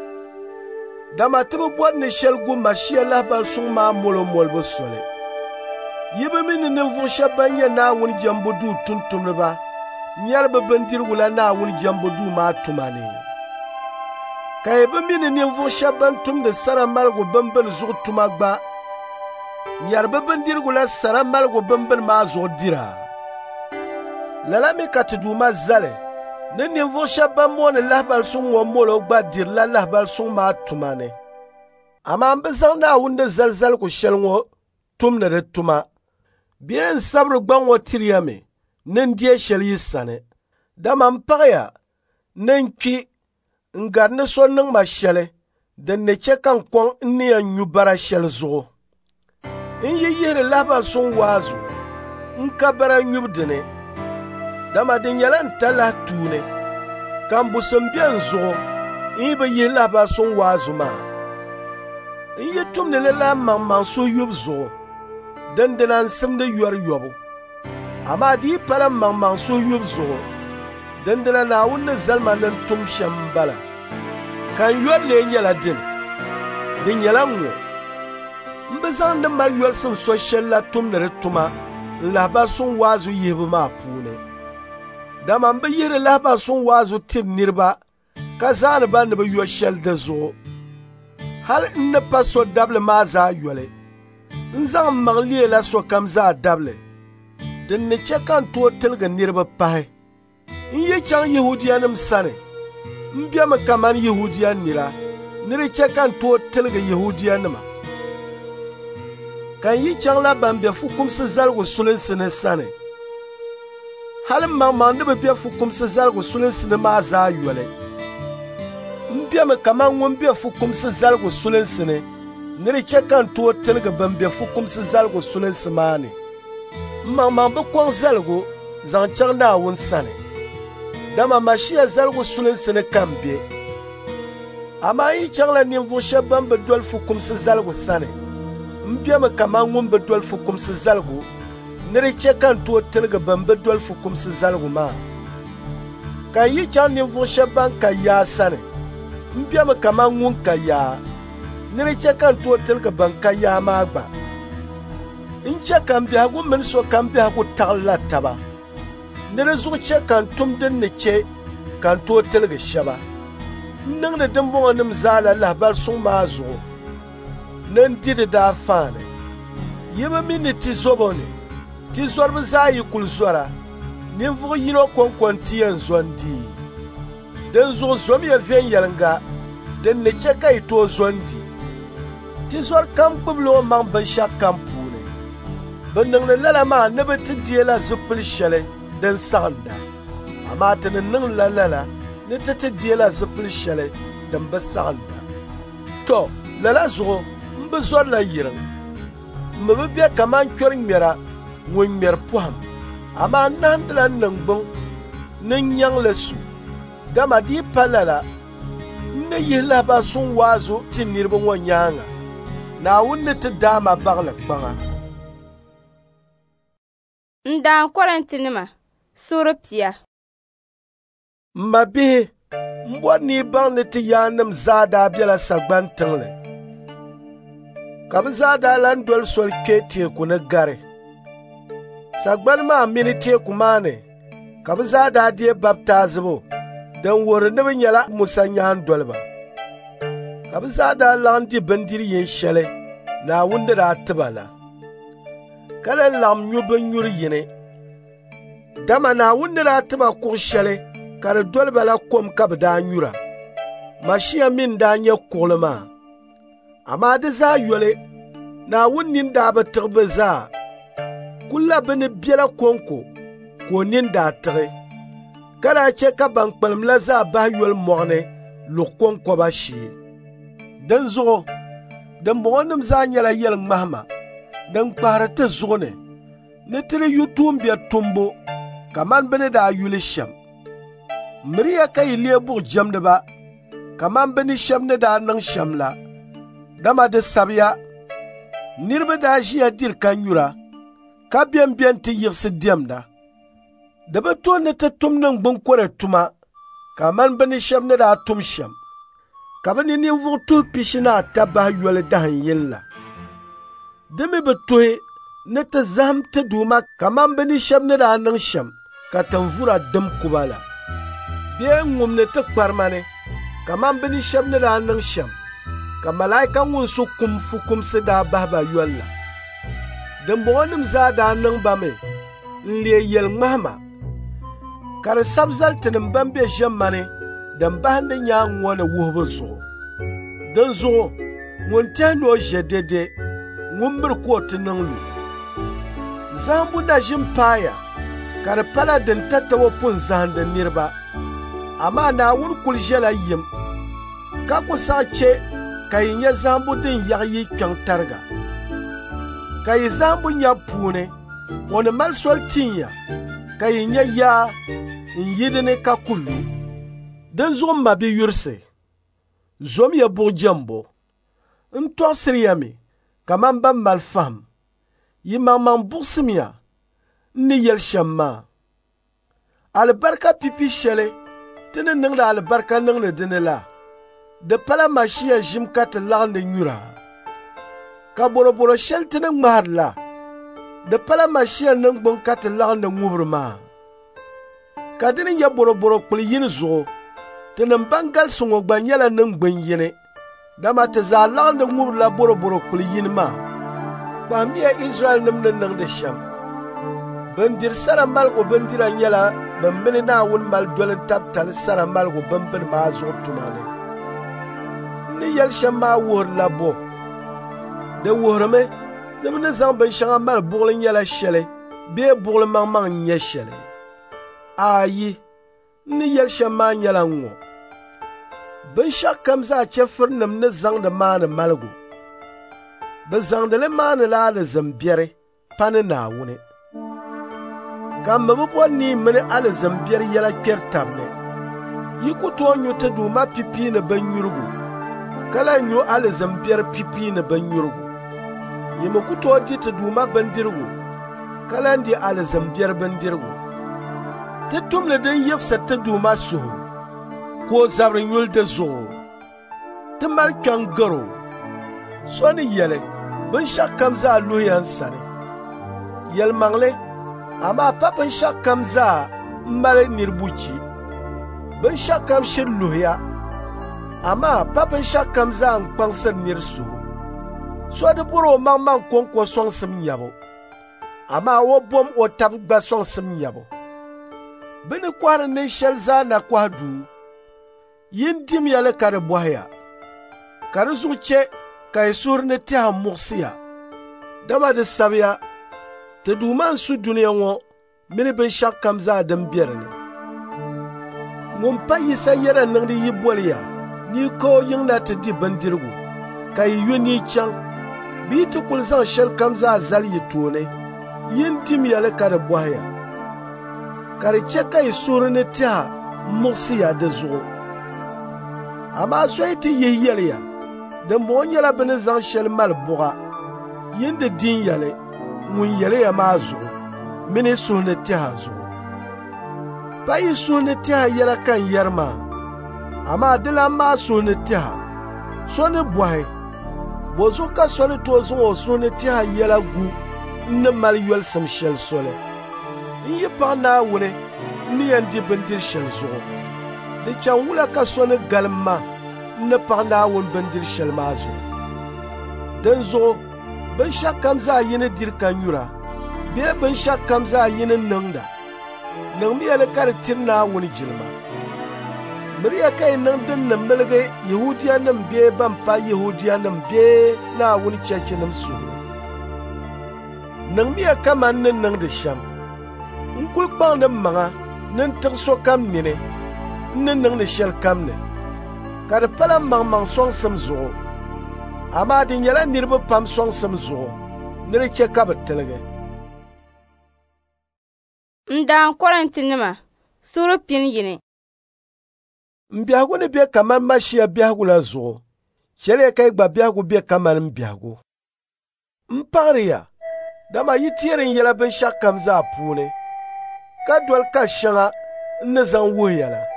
dama te be bod ne shal gu ma shiala bal sung ma molo molbo sole yibe min ninvu shabanya na won jambu du tuntumne ba nyarba bendir wula na wun jambo du ma tumane kay ba min ni vo shaban tum de sara malgo bambal zu tuma gba nyarba bendir wula sara malgo bambal ma zo dira lala me kat du ma zale ne ni vo shaban mo ne lahbal sun wo molo gba dir la lahbal sun ma tumane ama ambezan na wunde zalzal ko shelngo tum ne de tuma bien sabru gban wo tiriyame nen die shel yisane dama mpagya nen kwi ngar ne so nang ma shele den ne chekan kon ni anyu bara shel zo in ye yere labal son wazu nka bara nyubdene dama den yalan tala tune kan busum bien zo in be ye labal son wazu ma in ye tumne le la man man so yub zo den denan simde yor yobo ama di palam mang mang so yub zo dendena na wunne zalman nan tum shambala kan yor le nyala din din nyala ngo mbezan de mal yor sun so shella tum ne tuma la ba sun wazu yebu ma pune dama mbe yire la ba sun wazu tin nirba kazan ba ne ba yor shel de zo hal ne paso dable ma za yole nzam mang li la so kam za dable den ne chekan to telga nirba pahe inye chang yahudiyanam sane mbiama kaman yahudiyan nira nire chekan to telga yahudiyanama kan yi chang la bambe fukum se zalgo sulen sene sane halim mama ne be fukum se zalgo sulen sene ma za yole mbiama kaman ngombe fukum se zalgo sulen sene nire chekan to telga bambe fukum se zalgo sulen semane mama be kwang zalgo zan chang na won sane dama mashia zalgo sulen sene kambe ama yi chang la nim vo shabam be dol fukum se zalgo sane mbiama kama ngum be dol fukum se zalgo nere chekan to telga bambe dol fukum se zalgo ma ka yi chang nim vo shaban ka ya sane mbiama kama ngum ka ya nere chekan to telga ban ka ya ma gba incha kambi hagu men so kambi hagu tagla taba nere zu che kan tum den ne che kan to telga shaba nang de dembo nim zala la bal sung ma zo nan dide da fane yeba miniti zobone ti zorba zayi kul zora nim fu yino kon kon ti en zondi den zo zom ya ven yalanga den ne che kai to zondi ti zor kam bublo mang ban shak kam ben nang le lala ma ne be ti die la zupul shele din saɣinda amaa ti ni niŋ la lala ni ti ti deela zipili shɛli din bi saɣinda. To lala zuɣu n bi zɔrila yiriŋ mi bi be kaman kpɛri ŋmɛra ŋun ŋmɛri pɔhim amaa nahindila niŋgbuŋ ni nyɛŋli su dama dii pa lala n ni yihi lahaba suŋ waazu ti niriba ŋɔ nyaaŋa Naawuni ni ti daama baɣili kpaŋa. N daan Korintinima sura pia. Ma bihi n bɔri nii baŋ ni ti yaanim zaa daa bela sagban tiŋli ka bɛ zaa daa lan doli soli kpe teeku ni gari. Sagbani maa mini teeku maa ni ka bɛ zaa daa deei baptaazibu din wuhiri ni bɛ nyɛla Musa nyaan-doliba. Ka bɛ zaa daa laɣim di bindiri yin shɛli Naawuni ni daa tiba la ka lan laɣim nyu binnyuri yini. Dama Naawuni ni daa tiba kuɣu shɛli ka di doliba la kom ka bɛ daa nyura. Mashia min daa nyɛ kuɣuli maa. Amaa di zaa yɔli Naawuni nin daa bi tiɣi bɛ zaa kula bɛ ni biɛla konko ka o nin daa tiɣi ka daa chɛ ka ban kpalim la zaa bahi yɔli mɔɣuni luɣu konkɔba shee. Din zuɣu dimbɔŋɔnim zaa nyɛla yɛli-ŋmahima din kpahiri ti zuɣu ni ni ti di yu tuumbe tumbu kaman bɛ ni daa yuli shɛm. Miriya ka yi lee buɣu jɛmdiba kaman bɛ ni shɛm ni daa niŋ shɛm la. Dama di sabiya niriba daa ʒiya diri ka nyura ka biɛnbiɛn ti yiɣisi diɛmda. Di bi to ni ti tum niŋgbuŋkɔre tuma kaman bɛ ni shɛm ni daa tum shɛm ka bɛ ni ninvuɣu tuhi pishi ni ata bahi yɔli dahin yini la. Di mi bi tuhi ni ti zahim ti duuma kaman bɛ ni shɛm ni daa niŋ shɛm ka tinvura dim kuba la. Bee ŋumni ti kparima ni kaman bɛ ni shɛm ni daa niŋ shɛm ka malaika ŋun su kum fukumsi daa bahi ba yɔli la. Dimbɔŋɔnim zaa daa niŋ ba mi n-lee yɛli-ŋmahima ka di sabi zali tinim ban be ʒemma ni din bahindi nyaaŋ ŋɔ ni wuhibu zuɣu. Din zuɣu ŋun tɛhi ni o ʒe dede ŋun miri ka o ti niŋ lu. Zahimbu na ʒim paaya ka di pala din tatabo pun zahindi niriba amaa Naawuni kuli ʒela yim ka ku saɣi che ka yi nyɛ zahimbu din yaɣi yi kpɛŋ tariga. Ka yi zahimbu nyɛbu puuni o ni mali soli tinya ka yi nyɛ yaa n-yi dini ka ku lu. Din zuɣu ma bi yurisi zom ya buɣu jɛmbo n tɔɣisiriya mi kaman ban mali fahim yi maŋmaŋ buɣusimya n ni yɛli shɛm maa. Alibarika pipi shɛli ti ni niŋdi alibarika niŋdi dini la di pala Mashia ʒim ka ti laɣindi nyura. Ka boroboro shɛli ti ni ŋmahiri la di pala Mashia niŋgbuŋ ka ti laɣindi ŋubiri maa. Ka dini nyɛ boroboro kpili yini zuɣu ti nim ban galisi ŋɔ gba nyɛla niŋgbun yini dama ti zaa laɣindi ŋubiri la boroboro kpili yini maa. Kpahimiya Israɛlnim ni niŋdi shɛm. Bindiri sara maligu bindira nyɛla bin mini Naawuni mali doli tabtali sara maligu bimbini maa zuɣu tuma ni. Ni yɛli shɛm maa wuhiri la bo. Di wuhirimi ni bɛ ni zaŋ binshɛŋa mali buɣuli nyɛla shɛli bee buɣuli maŋmaŋ nyɛ shɛli. Aayi, ni yɛli shɛm maa nyɛla ŋɔ. Binshɛɣu kam zaa chɛfurinim ni zaŋdi maani maligu. Bɛ zaŋdi li maani la alizimbiɛri pa ni Naawuni. Ka mi bi bɔri nii mini alizimbiɛri yɛla kpɛri tabi ni. Yi ku tooi nyu ti duuma pipii ni binnyurigu ka lan nyu alizimbiɛri pipii ni binnyurigu. Yi mi ku tooi di ti duuma bindirigu ka lan di alizimbiɛri bindirigu. Ti tumli din yiɣisi ti duuma suhu ka o zabiri nyuli di zuɣu. Ti mali kpɛŋ garo. So ni yɛli binshɛɣu kam zaa luhiya n-sani. Yɛlimaŋli amaa pa binshɛɣu kam zaa m-mali niribu chi. Binshɛɣu kam shiri luhiya amaa pa binshɛɣu kam zaa n-kpaŋsiri niri suhu. So di bɔri o maŋmaŋ kɔŋko sɔŋsim nyɛbu amaa o bom o tabi gba sɔŋsim nyɛbu. Bɛ ni kɔhiri ninshɛli zaa na kɔhi duu. Yin dim yɛli ka di bɔhiya ka di zuɣu che ka yi suhuri ni tɛha muɣisiya. Dama di sabiya ti duuma n su duniya ŋɔ mini bin shak kam zaa din biɛrni. Ŋun pa yisa yɛla niŋdi yi boliya ni ko yiŋna ti di bindirigu ka yi yu ni chaŋ bii ti kuli zaŋ shɛli kam zaa zali yi tooni yin dim yɛli ka di bɔhiya ka di chɛ ka yi suhuri ni tɛha muɣisiya di zuɣu. Amaa so yi ti yihi yɛliya dimbɔŋɔ nyɛla bɛ ni zaŋ shɛli mali buɣa yindi din yɛli ŋun yɛliya maa zuɣu mini suhu ni tɛha zuɣu. Pa yi suhu ni tɛha yɛla kan yɛri maa amaa di lan maa suhu ni tɛha so ni bɔhi bo zuɣu ka so ni tooi zaŋ o suhu ni tɛha yɛla gu n ni mali yɔlisim shɛli soli n yi paɣa Naawuni n ni yɛn di bindiri shɛli zuɣu. Di chan wula ka so ni galim ma n ni paɣa Naawuni bindiri shɛli maa zuɣu. Din zuɣu binshɛɣu kam zaa yi ni diri ka nyura bee binshɛɣu kam zaa yi ni niŋda niŋmi yɛli ka di tiri Naawuni jilima. Miriya ka yi niŋ din ni miligi Yahudiyanim bee ban pa Yahudiyanim bee Naawuni chɛchinim suhuri. Niŋmi ya kaman ni niŋdi shɛm n kuli kpaŋdi maŋa ni n tiɣi so kam nini n ni niŋdi shɛli kam ni ka di pala maŋmaŋ sɔŋsim zuɣu amaa di nyɛla niriba pam sɔŋsim zuɣu ni di chɛ ka bi tiligi. N daan Korintinima sura pin yini. N biɛhigu ni be kaman Mashia biɛhigu la zuɣu chɛliya ka yi gba biɛhigu be kaman n biɛhigu. N paɣiriya dama yi teerin yɛla binshɛɣu kam zaa puuni ka doli ka shɛŋa n ni zaŋ wuhiya la.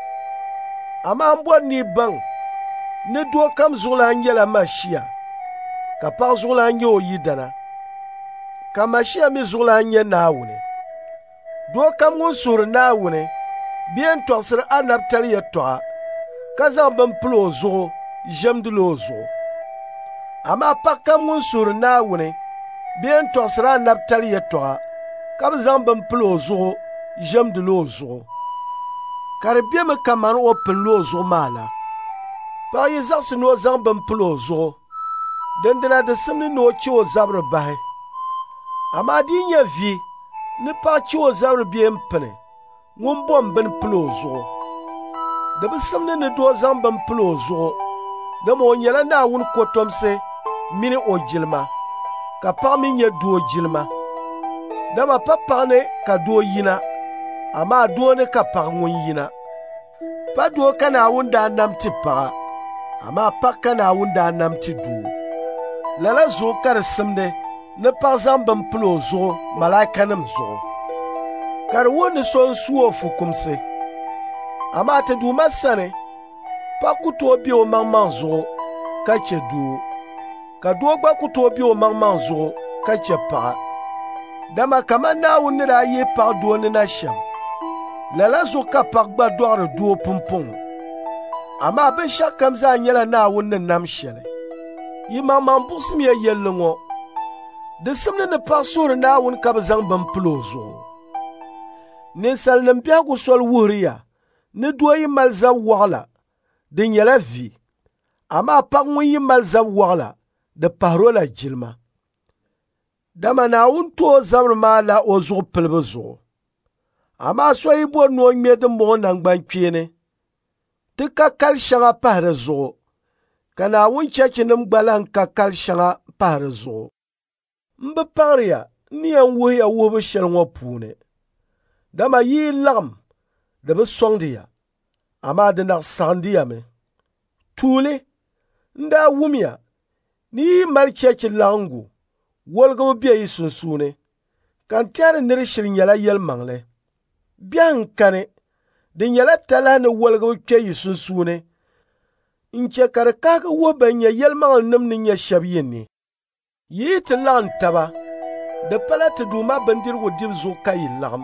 Amaa n bɔri ni baŋ ni doo kam zuɣulan nyɛla Mashia ka paɣa zuɣulan nyɛ o yidana ka Mashia mi zuɣulan nyɛ Naawuni. Doo kam ŋun suhuri Naawuni bee n tɔɣisiri anabi tali yɛltɔɣa ka zaŋ bin pili o zuɣu ʒɛmdili o zuɣu. Amaa paɣa kam ŋun suhuri Naawuni bee n tɔɣisiri anabi tali yɛltɔɣa ka bi zaŋ bin pili o zuɣu ʒɛmdili o zuɣu. Ka di bemi kaman o pilli o zuɣu maa la. Paɣa yi zaɣisi ni o zaŋ bin pili o zuɣu dindina di simni ni o che o zabiri bahi. Amaa di nyɛ vi ni paɣa che o zabiri bee n pini ŋun bɔm bin pili o zuɣu. Di bi simni ni doo zaŋ bin pili o zuɣu dama o nyɛla Naawuni kotomsi mini o jilima ka paɣa mi nyɛ doo jilima. Dama pa paɣa ni ka doo yina amaa doo ni ka paɣa ŋun yina. Pa doo ka Naawuni daa nam ti paɣa amaa paɣa ka Naawuni daa nam ti doo. Lala zuɣu ka di simdi ni paɣa zaŋ bin pili o zuɣu malaikanim zuɣu ka di wuhi ni so n su o fukumsi. Amaa ti Duuma sani paɣa ku tooi be o maŋmaŋ zuɣu ka chɛ doo ka doo gba ku tooi be o maŋmaŋ zuɣu ka chɛ paɣa. Dama kaman Naawuni ni daa yihi paɣa doo ni na shɛm lala zuɣu ka paɣa gba dɔɣiri doo pumpɔŋɔ. Amaa binshɛɣu kam zaa nyɛla Naawuni ni nam shɛli. Yi maŋmaŋ buɣusim ya yɛlli ŋɔ di simni ni paɣa suhuri Naawuni ka bi zaŋ bin pili o zuɣu. Ninsalinima biɛhigu soli wuhiriya ni doo yi mali zab waɣila di nyɛla vi amaa paɣa ŋun yi mali zab waɣila di pahiri o la jilima. Dama Naawuni to o zabiri maa la o zuɣu pilibu zuɣu. Amaa so yi bɔri ni o ŋme dimbɔŋɔ nangbankpeeni ti ka kali shɛŋa pahi di zuɣu ka Naawuni chɛchinim gba lan ka kali shɛŋa pahi di zuɣu. N bi paɣiriya n ni yɛn wuhiya wuhibu shɛli ŋɔ puuni. Dama yi laɣim di bi sɔŋdiya amaa di naɣisaɣindiyami. Tuuli n daa wumiya ni yi mali chɛchi laɣingu woligibu be yi sunsuuni ka n tɛhiri niri shiri nyɛla yɛlimaŋli. Biɛhi n kani di nyɛla talahi ni woligibu kpe yi sunsuuni n chɛ ka di kahigi wuhi ban nyɛ yɛlimaŋlinim ni nyɛ shɛba yi ni. Yi ti laɣim taba di pala ti Duuma bindirigu dibu zuɣu ka yi laɣim.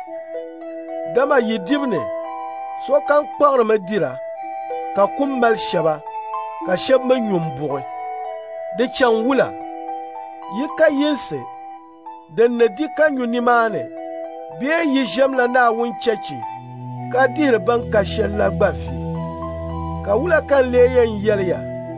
Dama yi dibu ni so kan kpaɣirimi dira ka kum mali shɛba ka shɛba mi nyum buɣi. Di chan wula yi ka yinsi din ni di ka nyu nimaani bee yi ʒɛmla Naawuni chɛchi ka dihiri ban ka shɛli la gba fi. Ka wula kan lee yɛn yɛliya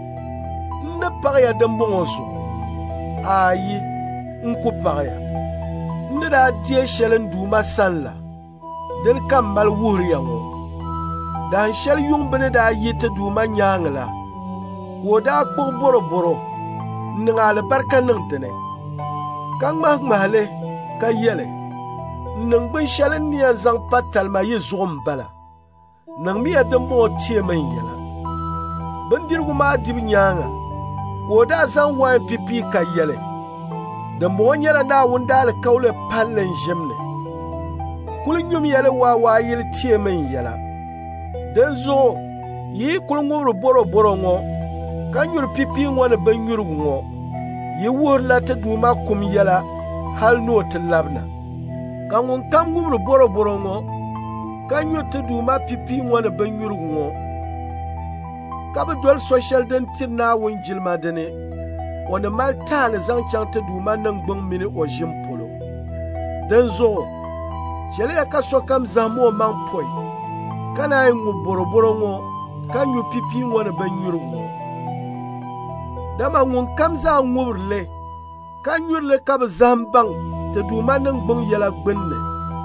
n ni paɣiya dimbɔŋɔ zuɣu. Aayi n ku paɣiya. nira die shelen duma sanla den kam mal wuriya ngo dan shel yung bene da yita duma nyangla ko da ko boro boro ngal barka nang tene kan ma mahale ka yele nang bin shelen ni zang patal ma yizum bala nang mi adam mo tie man yela bandirgu ma dib nyanga ko da zan wa pipi ka yele da mo nyela na wunda le kawle pallen jemne kulun yum yele wa wa yel tie man yela dan zo yi kulun ngoro boro boro ngo kan yur pipi ngone ban yurgu ngo yi wor la ta duma kum yela hal no tilabna kan ngon kam ngoro boro boro ngo kan yur ta duma pipi ngone ban yurgu ngo kabe dol social den tirna won jilma dene wona mal tale zan chante duma nan gbon mini o jimpolo den zo jele ka so kam zamo man poi kana yin boroboro ngo kan yu pipi ngona ban yurgo dama ngun kam za ngurle kan yurle kabe zambang te duma nan gbon yela gbenne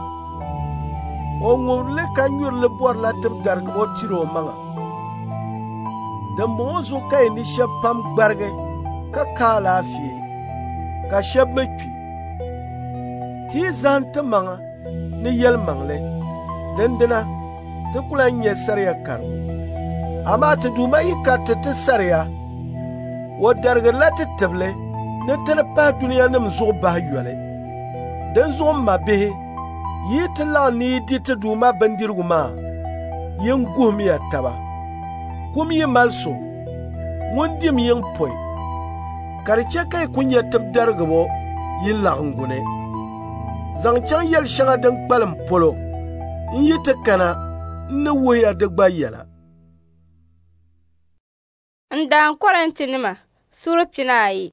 o ngurle kan yurle bor la tab garga bo tiro manga da mozo kai ni shapam gbarge ka kala fi ka shab mepi ti zanta manga ni yel mangle dendena te kula nye sariya kar ama te duma yika te te sariya wo darga la te teble ne tere pa duniya nem zo ba yole den zo ma be yi te la ni di te duma bandirgu ma yen gumi ya taba kum yi malso wondim yin poi karche kai kunya tabdar gabo yin lagungune zangchan yel shanga dan kpalam polo in yi ta kana na waya da gbayala ndan korentinima surupinayi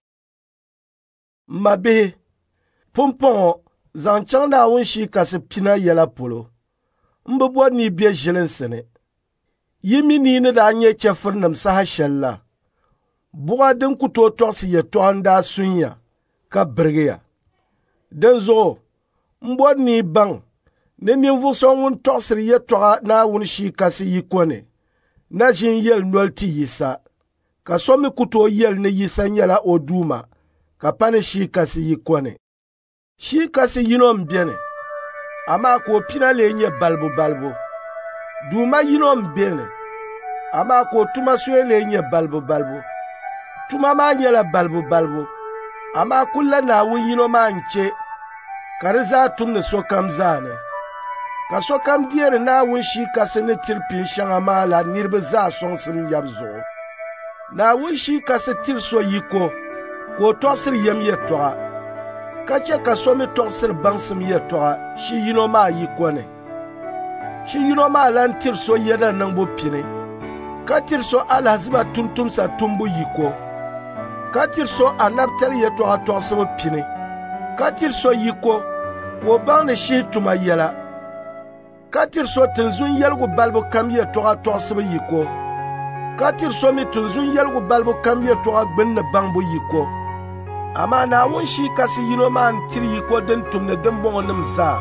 mabe pompon zangchan na won shi kasi pina yala polo mbabo ni biya jelen sene yimi ni ne da nye chefur nam saha shella buga den kuto toksi ye to anda sunya ka bergeya den zo mbo ni bang ne ni vuso won toksi ye to na won shi kasi yikone na jin yel nolti yisa ka somi kuto yel ne yisa nyala oduma ka pane shi kasi yikone shi kasi yino mbiene ama ko pina le nye balbu balbu duma yino mbiene ama ko tuma suele nye balbu balbu tuma ma nyela balbu balbu ama kulla na wuyino ma nche kariza tumne sokam zane ka sokam diere na wun shi kasene tirpin shanga mala nirbe za sonsim yabzo na wun shi kase tirso yiko ko tosir yem yetoa kache kasomi tosir bangsim yetoa shi yino ma yikone shi yino ma lan tirso yeda nangbo pine katir so alhazba tuntum sa tumbu yiko katir so anabtal yeto ato so pine katir so yiko wo bane shi tuma yela katir so tunzun yelgo balbo kam yeto ato so yiko katir so mi tunzun yelgo balbo kam yeto agbenna bangbo yiko ama na won shi kasi yino man tir yiko den tumne den bonnem za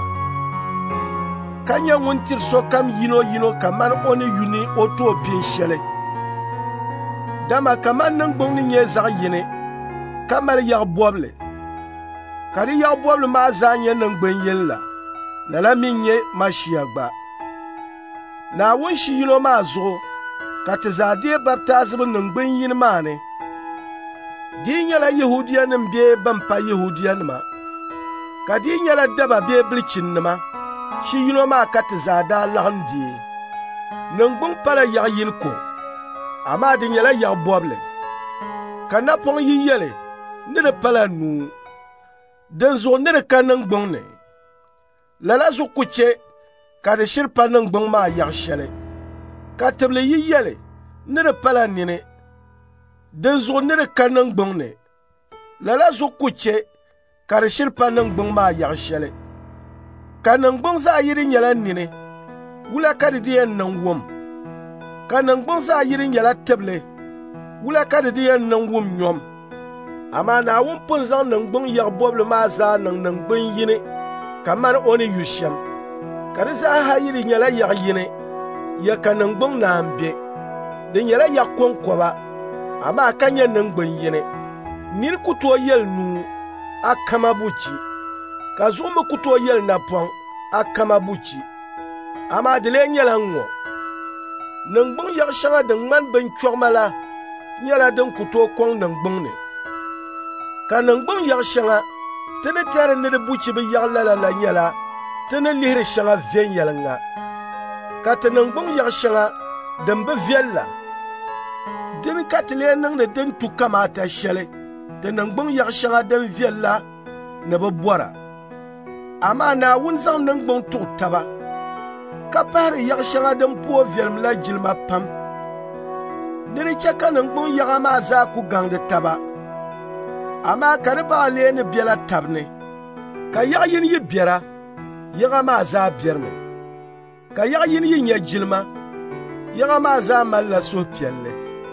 kanya wontir so kam yino yino kaman one yuni oto pin shele dama kaman nan gbong ni nye za yine kamal ya boble kari ya boble ma za nye nan gben yella lala minye mashia gba na won shi yino ma zo katizade baptizim nan gben yin mane di nyala yahudiya nan be ban pa yahudiya ma kadi nyala daba be bilchin ma shi yino ma kati zada lahandi nangbung pala ya yin ko ama di nyala ya boble kana pon yi yele ne de pala nu den zo ne de kanangbung ne lala zo kuche ka de shirpa nangbung ma ya shele ka teble yi yele ne de pala nine den zo ne de kanangbung ne lala zo kuche ka de shirpa nangbung ma ya shele kanang bong za yiri nyala nine wula kadi diyan nan wum kanang bong za yiri nyala teble wula kadi diyan nan wum nyom ama na wum pun zang nang bong yak boble ma za nang nang bong yine kaman oni yusham karisa ha yiri nyala yagine ya kanangbong na ambe de nyala yakon koba ama kanya nangban yene nir kuto yel nu akama buchi kazuma kuto yel na pon akama buchi ama dele nyala ngo nangbong yak shanga de man ben chormala nyala den kuto kong nangbong ne kanangbong yak shanga tene tare ne de buchi be yak la la nyala tene lihre shanga ven yalanga katanangbong yak shanga dembe viella den katle nang ne den tu kamata shele tanangbong yak shanga den viella ne be bora ama na wunzang nangbong tu taba kapar yak shanga den po vielm la jilma pam nere chaka nangbong yak ama za ku gangde taba ama karba le ne biela tabne ka yak yin yi biera yaga ma za bierme ka yaga yin yi nya jilma yaga ma za malla so pielle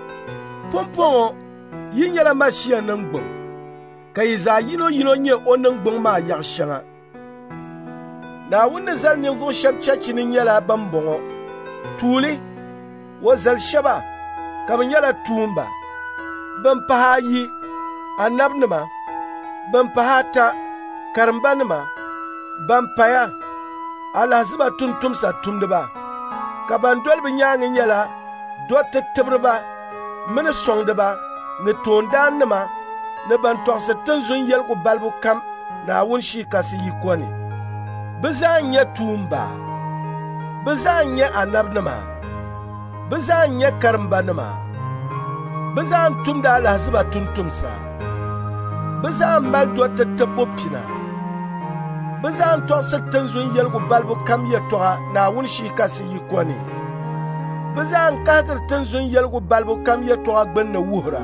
pompon yi nyala ma shia nangbong ka yi za yino yino nye o nangbong ma yak shanga na wunda zal ne vo shab chachi ni nyala bambongo tuli wo zal shaba ka nyala tumba ban paha yi anabnima ban paha ta karambanima bampaya alhaziba tuntum sa tumdeba ka bandol bi nyaangi nyala do tettebreba min songdeba ne tondanima ne ban tokse tanzun yelgo balbu kam na won shi kasi yikoni bizanya tumba bizanya anabnima bizanya karambanima bizan tumda alhaziba tuntum sa bizan mal do tettebo pina bizan to setten zun yelgo balbu kam ya toha na wun shi kasi yikoni bizan kadir tan zun yelgo balbu kam ya toha gbanna wuhra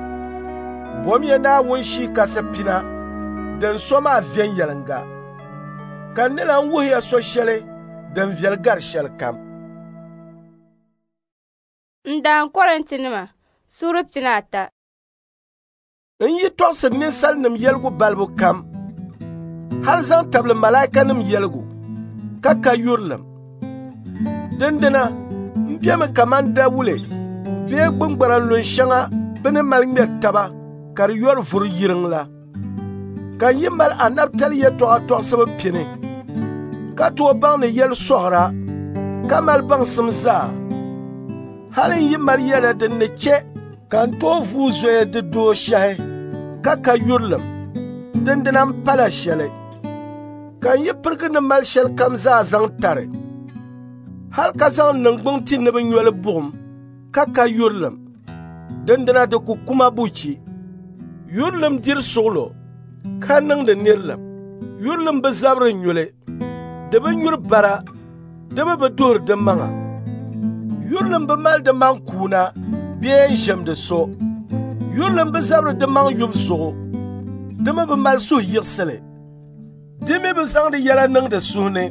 bomiya na wun shi kasi pina dan soma vyen yelanga kan ne lan wuhya so shele dan velgar shel kam ndan korintinima sura pinata in yi to se ne sal nim yelgo balbu kam hal zan table malaika nim yelgu kaka yurlam dendena mbiame kamanda wule be gbungbaran lon shanga bene malngbe taba kar yor fur yiringla kan yimal anabtal ye to to sebe pine ka to bang ne yel sohra kamal bang simza hal yimal yela den ne che kan to fu zoe de do shahe kaka yurlam dendena pala shele kan yi pirgi ni mal shɛli kam zaa zaŋ tari hal ka zaŋ niŋgbuŋ ti ni bi nyɔli buɣum ka ka yurilim dindina di ku kuma buchi yurilim diri suɣulo ka niŋdi nirilim yurilim bi zabiri nyuli di bi nyuri bara di bi bi duhiri di maŋa yurilim bi mali di maŋ kuuna bee n ʒimdi so yurilim bi zabiri di maŋ yub zuɣu di mi bi mali suhu yiɣisili dimi bi zaŋdi yɛla niŋdi suhuni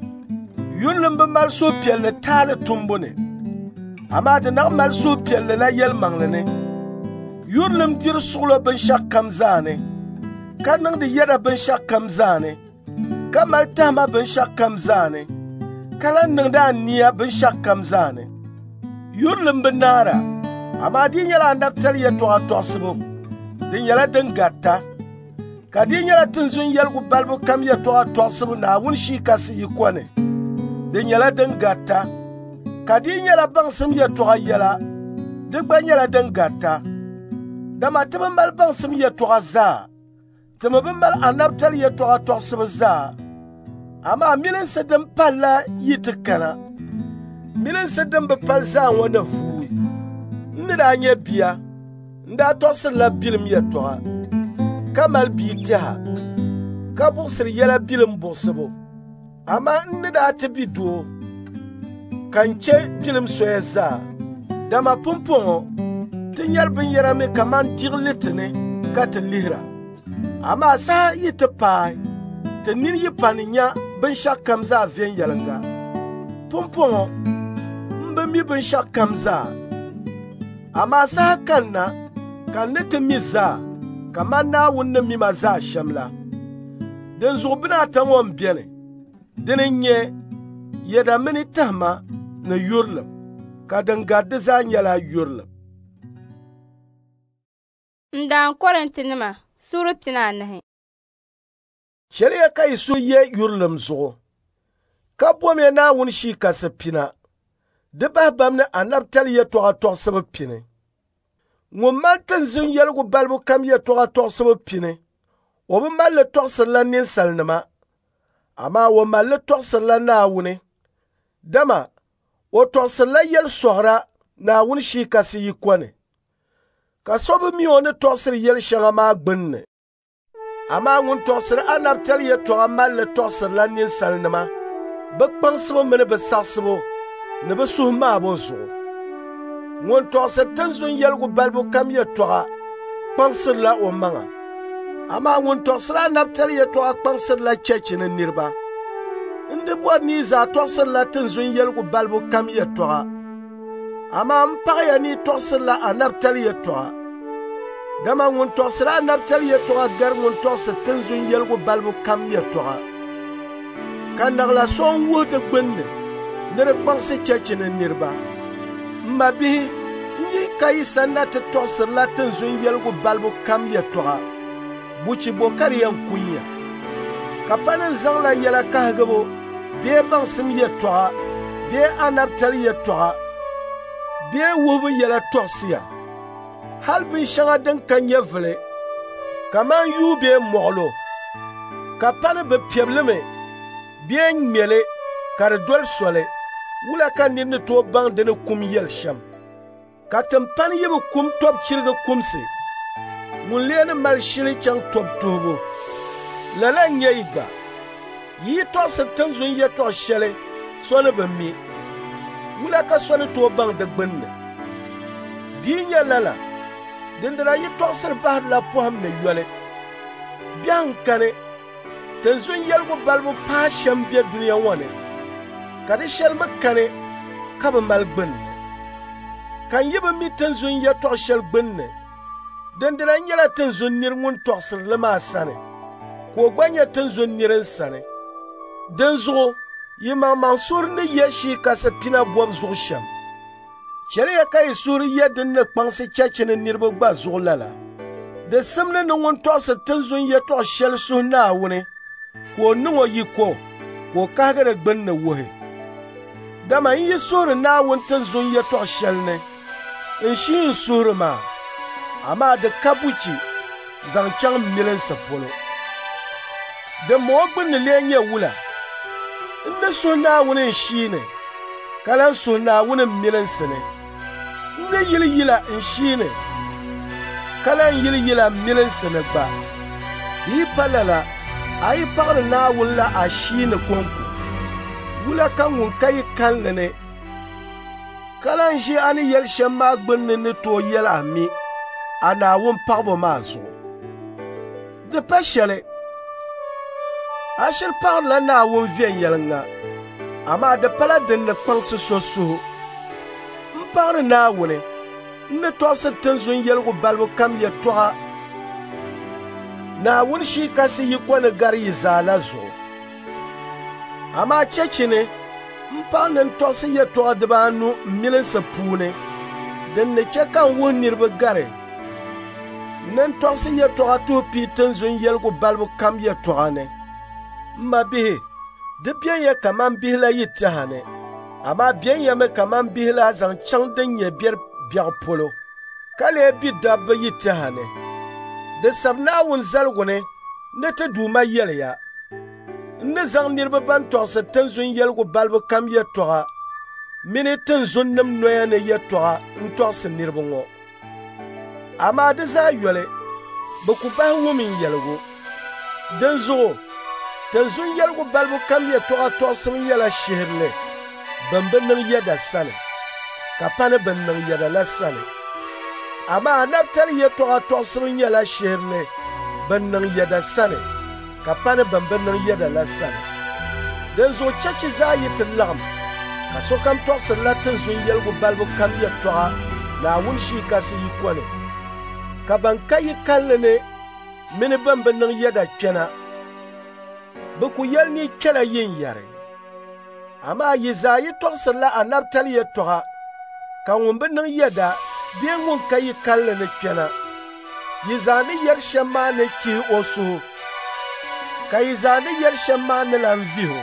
yurilim bi mali suhupiɛlli taali tumbu ni amaa di naɣ mali suhupiɛlli la yɛlimaŋli ni yurilim diri suɣulo binshɛɣu kam zaa ni ka niŋdi yɛda binshɛɣu kam zaa ni ka mali tahima binshɛɣu kam zaa ni ka lan niŋdi ania binshɛɣu kam zaa ni yurilim bi naara amaa di nyɛla anabitali yɛtɔɣa tɔɣisibu di nyɛla din garita ka di nyɛla tinzun yɛligu balibu kam yɛtɔɣa tɔɣisibu Naawuni shii kasi yikɔni di nyɛla din garita ka di nyɛla baŋsim yɛtɔɣa yɛla di gba nyɛla din garita dama ti bi mali baŋsim yɛtɔɣa zaa ti mi bi mali anabitali yɛtɔɣa tɔɣisibu zaa amaa milinsi din palila yi ti kana milinsi din bi pali zaa ŋɔ ni vuui n ni daa nyɛ bia n daa tɔɣisirila bilim yɛtɔɣa ka mali bii tɛha ka buɣisiri yɛla bilim buɣisibu amaa n ni daa ti bi doo ka n che bilim soya zaa dama pumpɔŋɔ ti nyɛri binyɛra mi kaman diɣili ti ni ka ti lihira amaa saha yi ti paai ti nini yi pa ni nya binshɛɣu kam zaa viɛnyɛlinga pumpɔŋɔ n bi mi binshɛɣu kam zaa amaa saha kanna ka n ni ti mi zaa kaman Naawuni ni mi ma zaa shɛm la den zuɣu bina ata ŋɔ m-beni dini n-nyɛ yɛda mini tahima ni yurilim ka din garidi zaa nyɛla yurilim. Ndaan Korintinima Sura pinaanahi. Shɛliya ka yi so yɛ yurilim zuɣu ka bom ya Naawuni shii kasi pina di bahi bam ni anabi tali yɛtɔɣa tɔɣisibu pini. Ŋun mali tinzin yɛligu balibu kam yɛtɔɣa tɔɣisibu pini o bi mali li tɔɣisirila ninsalinima amaa o mali li tɔɣisirila Naawuni. Dama o tɔɣisirila yɛli sɔɣira Naawuni shii kasi yi kɔni ka so bi mi o ni tɔɣisiri yɛli shɛŋa maa gbinni. Amaa ŋun tɔɣisiri anabi tali yɛtɔɣa mali li tɔɣisirila ninsalinima bɛ kpaŋsibu mini bɛ saɣisibu ni bɛ suhu maabo zuɣu. Ŋun tɔɣisiri tinzun yɛligu balibu kam yɛtɔɣa kpaŋsirila o maŋa amaa ŋun tɔɣisiri anabi tali yɛtɔɣa kpaŋsirila chɛchi ni niriba. Ndi bɔri nii zaa tɔɣisirila tinzun yɛligu balibu kam yɛtɔɣa amaa m paɣaya nii tɔɣisirila anabi tali yɛtɔɣa. Dama ŋun tɔɣisiri anabi tali yɛtɔɣa gari ŋun tɔɣisiri tinzun yɛligu balibu kam yɛtɔɣa. Ka naɣila so n-wuhi di gbinni ni di kpaŋsi chɛchi ni niriba. Ma bihi n-yi ka yi sanna ti tɔɣisirila tinzun yɛligu balibu kam yɛtɔɣa buchi bo ka di yɛn kunya. Ka pa ni zaŋla yɛla kahigibu bee baŋsim yɛtɔɣa bee anabi tali yɛtɔɣa bee wuhibu yɛla tɔɣisiya. Hal binshɛŋa din ka nyɛ vili kaman yuu bee mɔɣilo ka pa ni bɛ piɛbilimi bee ŋmɛli ka di doli soli wula ka nira ni tooi baŋ dini kum yɛli shɛm. Ka timpani yi bi kum tɔb chirigi kumsi ŋun lee ni mali shili chaŋ tɔb tuhibu lala n-nyɛ yi gba yi tɔɣisiri tinzun yɛtɔɣa shɛli so ni bi mi wula ka so ni tooi baŋ di gbinni. Dii nyɛ lala dindina yi tɔɣisiri bahirila pɔhim ni yɔli. Biɛhi n-kani tinzun yɛligu balibu paai shɛm be duniya ŋɔ ni ka di shɛli mi kani ka bi mali gbinni. Kan yi bi mi tinzun yɛtɔɣa shɛli gbinni dindina nyɛla tinzun niri ŋun tɔɣisiri li maa sani ka o gba nyɛ tinzun niri n-sani. Din zuɣu yi maŋmaŋ suhuri ni yɛ shii kasi pina bɔbu zuɣu shɛm. Shɛliya ka yi suhuri yɛ din ni kpaŋsi chɛchi ni niriba gba zuɣu lala. Di simni ni ŋun tɔɣisiri tinzun yɛtɔɣa shɛli suhu Naawuni ka o niŋ o yi ko ka o kahigiri gbinni wuhi. Dama n yi suhuri Naawuni tinzun yɛtɔɣa shɛli ni n shii n suhuri maa amaa di ka buchi zaŋ chaŋ milinsi polo. Din ma o gbinni lee nyɛ wula n ni suhu Naawuni n shii ni ka lan suhu Naawuni n milinsi ni n ni yili yila n shii ni ka lan yili yila milinsi ni gba. Yi pa lala a yi paɣiri Naawuni la a shii ni konko wula ka ŋun ka yi kanli ni ka lan ʒi a ni yɛli shɛm maa gbinni ni tooi yɛli a mi a Naawuni paɣibu maa zuɣu. Di pa shɛli a shiri paɣirila Naawuni viɛnyɛliŋa amaa di pala din ni kpaŋsi so suhu. N paɣiri Naawuni n ni tɔɣisiri tinzun yɛligu balibu kam yɛtɔɣa Naawuni shii kasi yi kɔni gari yi zaa la zuɣu. Amaa chɛchi ni n paɣi ni n tɔɣisi yɛtɔɣa dibaanu milinsi puuni din ni chɛ ka n wuhi niriba gari ni n tɔɣisi yɛtɔɣa tuhi pii tinzun yɛligu balibu kam yɛtɔɣa ni. M ma bihi di biɛnya kaman bihi la yi tɛha ni amaa biɛnyami kaman bihi la zaŋ chaŋ din nyɛ biɛri biɛɣu polo ka lee bi dabba yi tɛha ni. Di sabi Naawuni zaligu ni ni ti duuma yɛliya n ni zaŋ niriba ban tɔɣisiri tinzun yɛligu balibu kam yɛtɔɣa mini tinzun nim noya ni yɛtɔɣa n tɔɣisi niriba ŋɔ. Amaa di zaa yɔli bɛ ku bahi wumin yɛligu. Din zuɣu tinzun yɛligu balibu kam yɛtɔɣa tɔɣisibu nyɛla shihirili bin bi niŋ yɛda sani ka pa ni bin niŋ yɛda la sani. Amaa anabi tali yɛtɔɣa tɔɣisibu nyɛla shihirili bin niŋ yɛda sani ka pa ni bin bi niŋ yɛda la sani. Din zuɣu chɛchi zaa yi ti laɣim ka sokam tɔɣisirila tinzun yɛligu balibu kam yɛtɔɣa Naawuni shii kasi yi kɔni ka ban ka yi kalli ni mini ban bi niŋ yɛda kpɛna bɛ ku yɛl ni kpɛla yin yɛri. Amaa Yizaa yi tɔɣisirila Anabtali yɛltɔɣa ka ŋun bi niŋ yɛda bee ŋun ka yi kalli ni kpɛna. Yizaa ni yɛri shɛm maa ni chihi o suhu, ka Yizaa ni yɛri shɛm maa ni lan vihi o.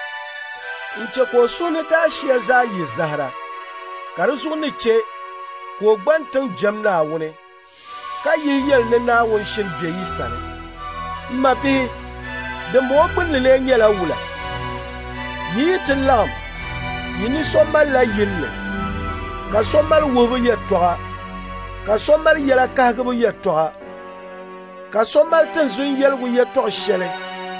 N-che ka o suhu ni daa shia zaa yi zahara, ka di zuɣu ni che ka o gban tiŋ jɛm Naawuni, ka yihi yɛli ni Naawuni shini be yi sani. M ma bihi, dimbɔŋɔ gbinni lee nyɛla wula. Yi yi ti laɣim, yi ni so malila yilli, ka so mali wuhibu yɛltɔɣa, ka so mali yɛla kahigibu yɛltɔɣa, ka so mali tinzun yɛligu yɛltɔɣa shɛli,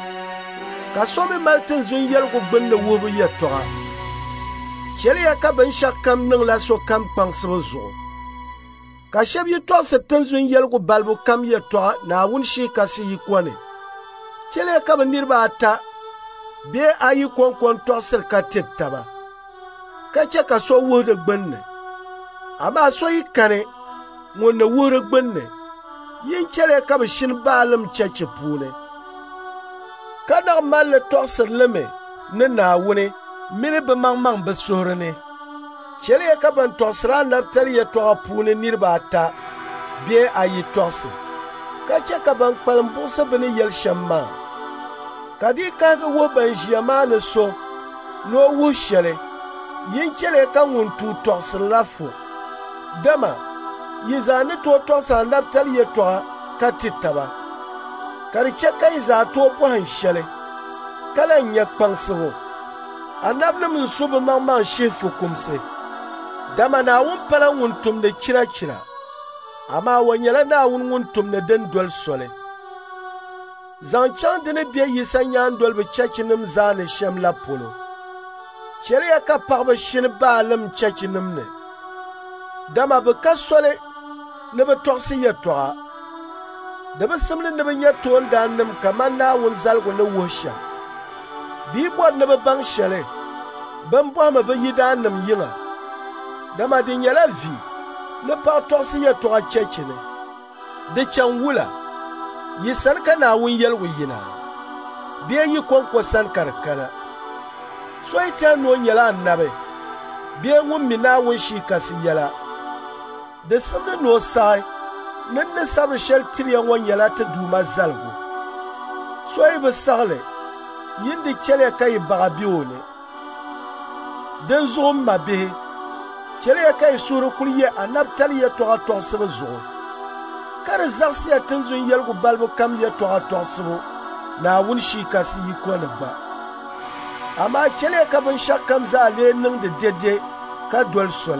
ka so mi mali tinzun yɛligu gbinni wuhibu yɛltɔɣa. Chɛliya ka binshɛɣu kam niŋla sokam kpaŋsibu zuɣu. Ka shɛba yi tɔɣisi tinzun yɛligu balibu kam yɛltɔɣa Naawuni shee kasi yi kɔni. Chɛliya ka bɛ niriba ata bee ayi kɔnkɔn tɔɣisiri ka tiri taba, ka che ka so wuhiri gbinni. Amaa so yi kani ŋun ni wuhiri gbinni, yin chɛliya ka bɛ shini baalim chɛchi puuni. Ka naɣ malli tɔɣisirlimi ni Naawuni mini bɛ maŋmaŋ bɛ suhuri ni. Chɛliya ka ban tɔɣisiri Anabtali yɛltɔɣa puuni niriba ata bee ayi tɔɣisi, ka che ka ban kpalim buɣisi bɛ ni yɛli shɛm maa. Ka di kahigi wuhi ban ʒiya maa ni so ni o wuhi shɛli, yin chɛliya ka ŋun tuu tɔɣisirila fu. Dama, Yizaa ni tooi tɔɣisi Anabtali yɛltɔɣa ka ti taba, ka di che ka Yizaa tooi bɔhim shɛli, ka lan nya kpaŋsibu. Anabinim n-su bɛ maŋmaŋ shihi fukumsi. Dama Naawuni pala ŋun tumdi chira chira, amaa o nyɛla Naawuni ŋun tumdi din doli soli. Zaŋ chaŋ di ni be yisa nyaandolibi chɛchinim zaa ni shɛm la polo. Chɛliya ka paɣiba shini baalim chɛchinim ni. Dama bɛ ka soli ni bɛ tɔɣisi yɛltɔɣa. Di bi simdi ni bɛ nyɛ toondaanim kaman Naawuni zaligu ni wuhi shɛm. Bia bɔri ni bɛ baŋ shɛli, bɛn bɔhimi bɛ yidaanim yiŋa. Dama di nyɛla vi ni paɣa tɔɣisi yɛltɔɣa chɛchini. Di chaŋ wula, yi sani ka Naawuni yɛligu yina, bee yi kɔŋko sani ka di kana. So yi tɛn ni o nyɛla annabi, bee ŋun mi Naawuni shii kasi yɛla. Di simdi ni o saɣi, ni ni sabiri shɛli tiriya ŋɔ nyɛla ti duuma zaligu. So yi bi saɣili, yindi chɛliya ka yi baɣa be o ni. Din zuɣu m ma bihi, chɛliya ka yi suhuri kuli yɛ Anabtali yɛltɔɣa tɔɣisibu zuɣu. Ka di zaɣisiya tinzun yɛligu balibu kam yɛltɔɣa tɔɣisibu Naawuni shii kasi yi kɔni gba. Amaa chɛliya ka binshɛɣu kam zaa lee niŋdi dede ka doli soli.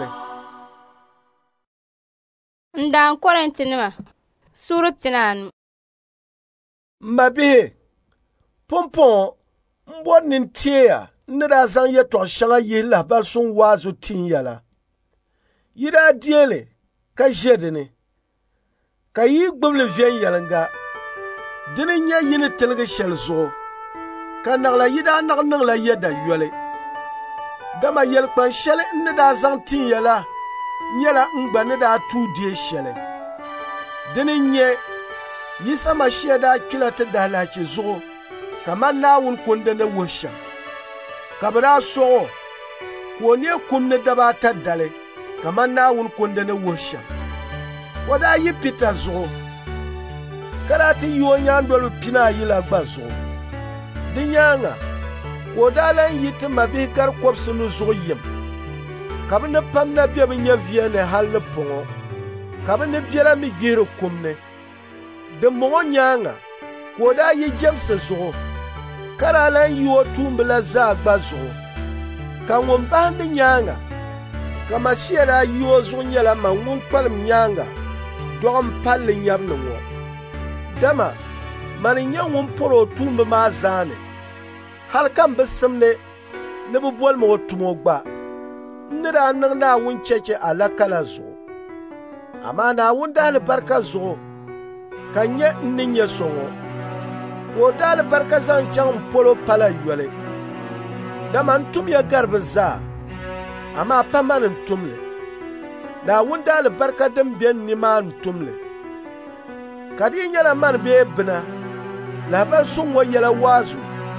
Ndaan Korintinima Sura pinaanu. Ma bihi, pumpɔŋɔ n-bɔri ninteeya ni daa zaŋ yɛltɔɣa shɛŋa yihi lahabali suŋ waazu tin yɛla. Yi daa deeli ka ʒe dini, ka yi gbibili viɛnyɛlinga, dini nyɛ yi ni tiligi shɛli zuɣu, ka naɣila yi daa naɣ niŋla yɛda yɔli. Dama yɛlikpan shɛli n ni daa zaŋ tin yɛla nyɛla n gba ni daa tuu dee shɛli. Dini nyɛ yi sama shia daa kpila ti dahalachi zuɣu kaman Naawuni kundi ni wuhi shɛm. Ka bɛ daa soɣo ka o nee kum ni daba ata dali kaman Naawuni kundi ni wuhi shɛm. O daa yi Pita zuɣu, ka daa ti yi o nyaandolibi pinaayi la gba zuɣu. Di nyaaŋa, ka o daa lan yi ti ma bihi gari kɔbisi nu zuɣu yim, ka bɛ ni pam na be bɛ nyɛ viya ni hali ni pɔŋɔ, ka bɛ ni biɛla mi gbihiri kum ni. Dimbɔŋɔ nyaaŋa, ka o daa yi Jemsi zuɣu, ka daa lan yi o tuumbila zaa gba zuɣu. Ka ŋun bahindi nyaaŋa, ka Masiya daa yi o zuɣu nyɛla ma ŋun kpalim nyaaŋa dɔɣim palli nyɛbili ŋɔ. Dama, mani nyɛ ŋun pɔri o tuumbi maa zaani, hali kam bi simdi ni bi bolimi o tumo gba. N ni daa niŋ Naawuni chɛchɛ alaka la zuɣu. Amaa Naawuni dahali barika zuɣu, ka nyɛ n ni nyɛ so ŋɔ, ka o dahali barika zaŋ chaŋ n polo pala yɔli. Dama n tum ya gari bɛ zaa, amaa pa mani n tumli. Naawuni dahali barika din beni ni maa n tumli. Ka di nyɛla mani bee bina, lahabali suŋ ŋɔ yɛla waazu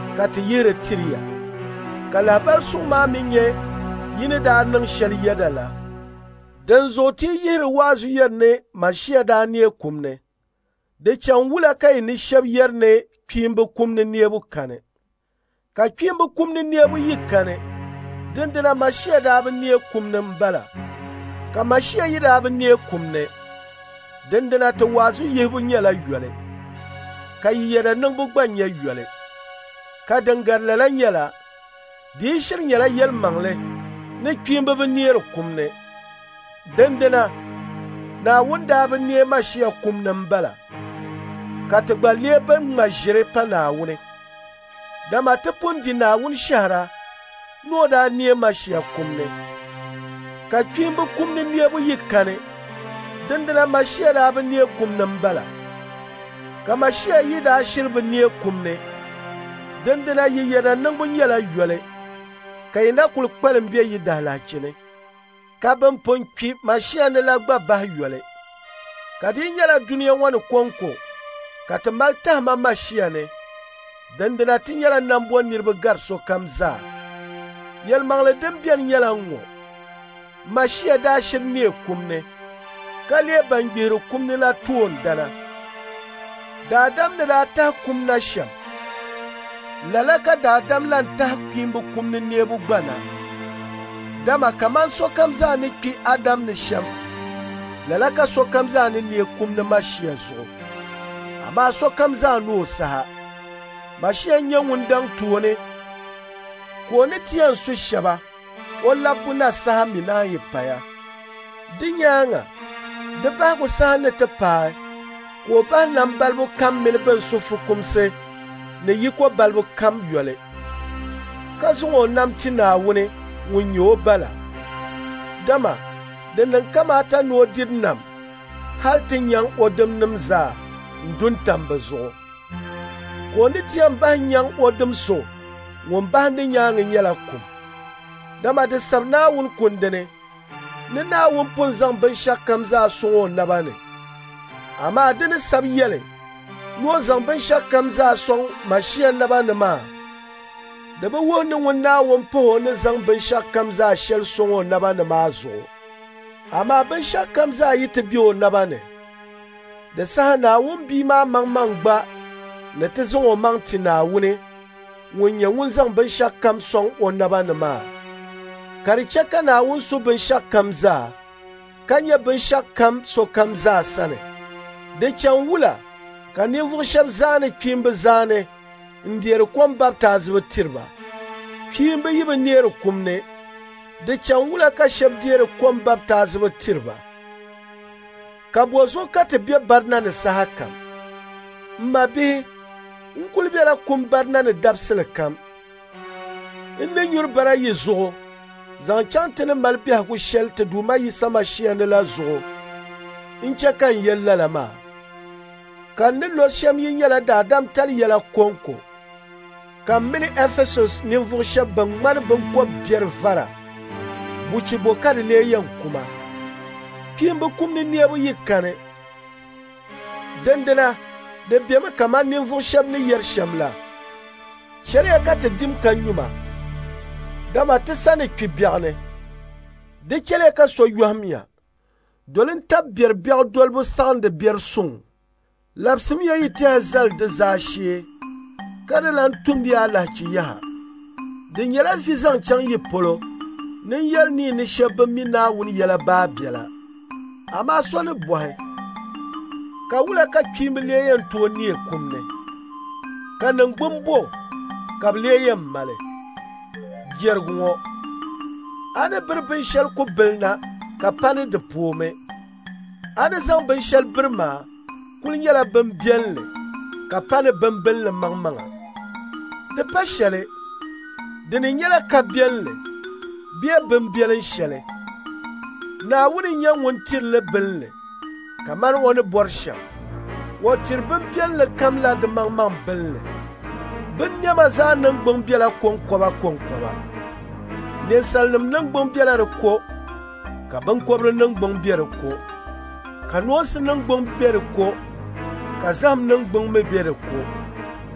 ka ti yihiri tiriya ka lahabali suŋ maa mi nyɛ yi ni daa niŋ shɛli yɛda la din zo ti yihiri waazu yɛri ni Mashia daa neei kum ni di chaŋ wula ka yi ni shɛba yɛri ni kpiimbi kum ni neebu kani ka kpiimbi kum ni neebu yi kani dindina Mashia daa bi neei kum ni m-bala ka Mashia yi daa bi neei kum ni dindina ti waazu yihibu nyɛla yɔli ka yi yɛda niŋbu gba nyɛ yɔli ka dingarila la nyɛla di yi shiri nyɛla yɛlimaŋli ni kpiimbi bi neeri kum ni dindina Naawuni daa bi neei Mashia kum ni m-bala ka ti gba lee bin ŋma ʒiri pa Naawuni dama ti pun di Naawuni shɛhira ni o daa neei Mashia kum ni ka kpiimbi kum ni neebu yi kani dindina Mashia daa bi neei kum ni m-bala ka Mashia yi daa shiri bi neei kum ni dindina yi yɛda niŋbu nyɛla yɔli ka yi na kuli kpalim be yi dahilachi ni ka bin pun kpi Mashia ni la gba bahi yɔli ka di nyɛla duniya ŋɔ ni kɔŋko ka ti mali tahima Mashia ni dindina ti nyɛla nambo niriba gari sokam zaa yɛlimaŋli din beni nyɛla ŋɔ Mashia daa shiri neei kum ni ka lee ban gbihiri kum ni la toon dana daadam ni daa tahi kum na shɛm lala ka daadam lan tahi kpiimbi kum ni neebu gbana dama kaman sokam zaa ni kpi Adam ni shɛm lala ka sokam zaa ni neei kum ni Mashia zuɣu amaa sokam zaa ni o saha Mashia nyɛ ŋun daŋ tooni ka o ni ti yɛn su shɛba o labbu na saha mi naan yi paya di nyaaŋa di bahigu saha ni ti paai ka o bahi nam balibu kam mini bin su fukumsi ni yiko balibu kam yɔli ka zaŋ o nam ti Naawuni ŋun nyɛ o bala dama di niŋ kamaata ni o diri nam hali ti nyaŋ o dimnim zaa n-du n-tam bɛ zuɣu ka o ni ti yɛn bahi nyaŋ o dim so ŋun bahindi nyaaŋa nyɛla kum dama di sabi Naawuni kundi ni ni Naawuni pun zaŋ binshɛɣu kam zaa sɔŋ o naba ni amaa di ni sabi yɛli ni o zaŋ binshɛɣu kam zaa sɔŋ Mashia naba ni maa di bi wuhi ni ŋun Naawuni pahi o ni zaŋ binshɛɣu kam zaa shɛli sɔŋ o naba ni maa zuɣu amaa binshɛɣu kam zaa yi ti be o naba ni di saha Naawuni bia maa maŋmaŋ gba ni ti zaŋ o maŋ ti Naawuni ŋun nyɛ ŋun zaŋ binshɛɣu kam sɔŋ o naba ni maa ka di chɛ ka Naawuni su binshɛɣu kam zaa ka nyɛ binshɛɣu kam sokam zaa sani di chɛn wula ka ninvuɣu shɛba zaani kpiimbi zaani n-deeri kom baptaazi bi tiriba kpiimbi yi bi neeri kum ni di chɛn wula ka shɛba deeri kom baptaazi bi tiriba ka bozo ka ti be barina ni saha kam m-ma bihi n kuli bela kum barina ni dabisili kam n ni nyuri bara yi zuɣu zaŋ chaŋ ti ni mali biɛhigu shɛli ti Duuma Yisa Mashia ni la zuɣu n chɛ ka n yɛli lala maa ka n ni lo shɛm yi nyɛla daadam tali yɛla kɔnko ka m mini Efesus ninvuɣu shɛba ban ŋmani binkɔb biɛri vara buchibo ka di lee yɛn kuma kpiimbi kum ni neebu yi kani dindina di bemi kaman ninvuɣu shɛba ni yɛri shɛm la shɛriya ka ti dim ka nyuma dama ti sani kpi biɛɣu ni di chɛliya ka so yɔhimya doli n tabi biɛri biɛɣu dolibu saɣindi biɛri suŋ labisimiya yi tɛha zali di zaa shee ka di lan tumdi ya lahachi yaha di nyɛla vi zaŋ chaŋ yi polo nin yɛli nii ni shɛba bin mi Naawuni yɛla baa biɛla amaa so ni bɔhi ka wula ka kpiimbi lee yɛn tooi neei kum ni ka niŋgbun bo ka bi lee yɛn mali jɛrigu ŋɔ a ni biri binshɛli ku bilina ka pani di puumi a ni zaŋ binshɛli biri maa kuli nyɛla bin biɛlli ka pani bin billi maŋmaŋa di pa shɛli di ni nyɛla ka biɛlli bee bin biɛlin shɛli Naawuni nyɛ ŋun tiri li billi ka mani o ni bɔri shɛm o tiri bin biɛlli kam la di maŋmaŋ billi bin niɛma zaa niŋgbun biɛla kɔŋkɔba kɔŋkɔba ninsalinima niŋgbun biɛla di ko ka binkɔbiri niŋgbun be di ko ka noosi niŋgbun be di ko ka zahim niŋgbun mi be di ko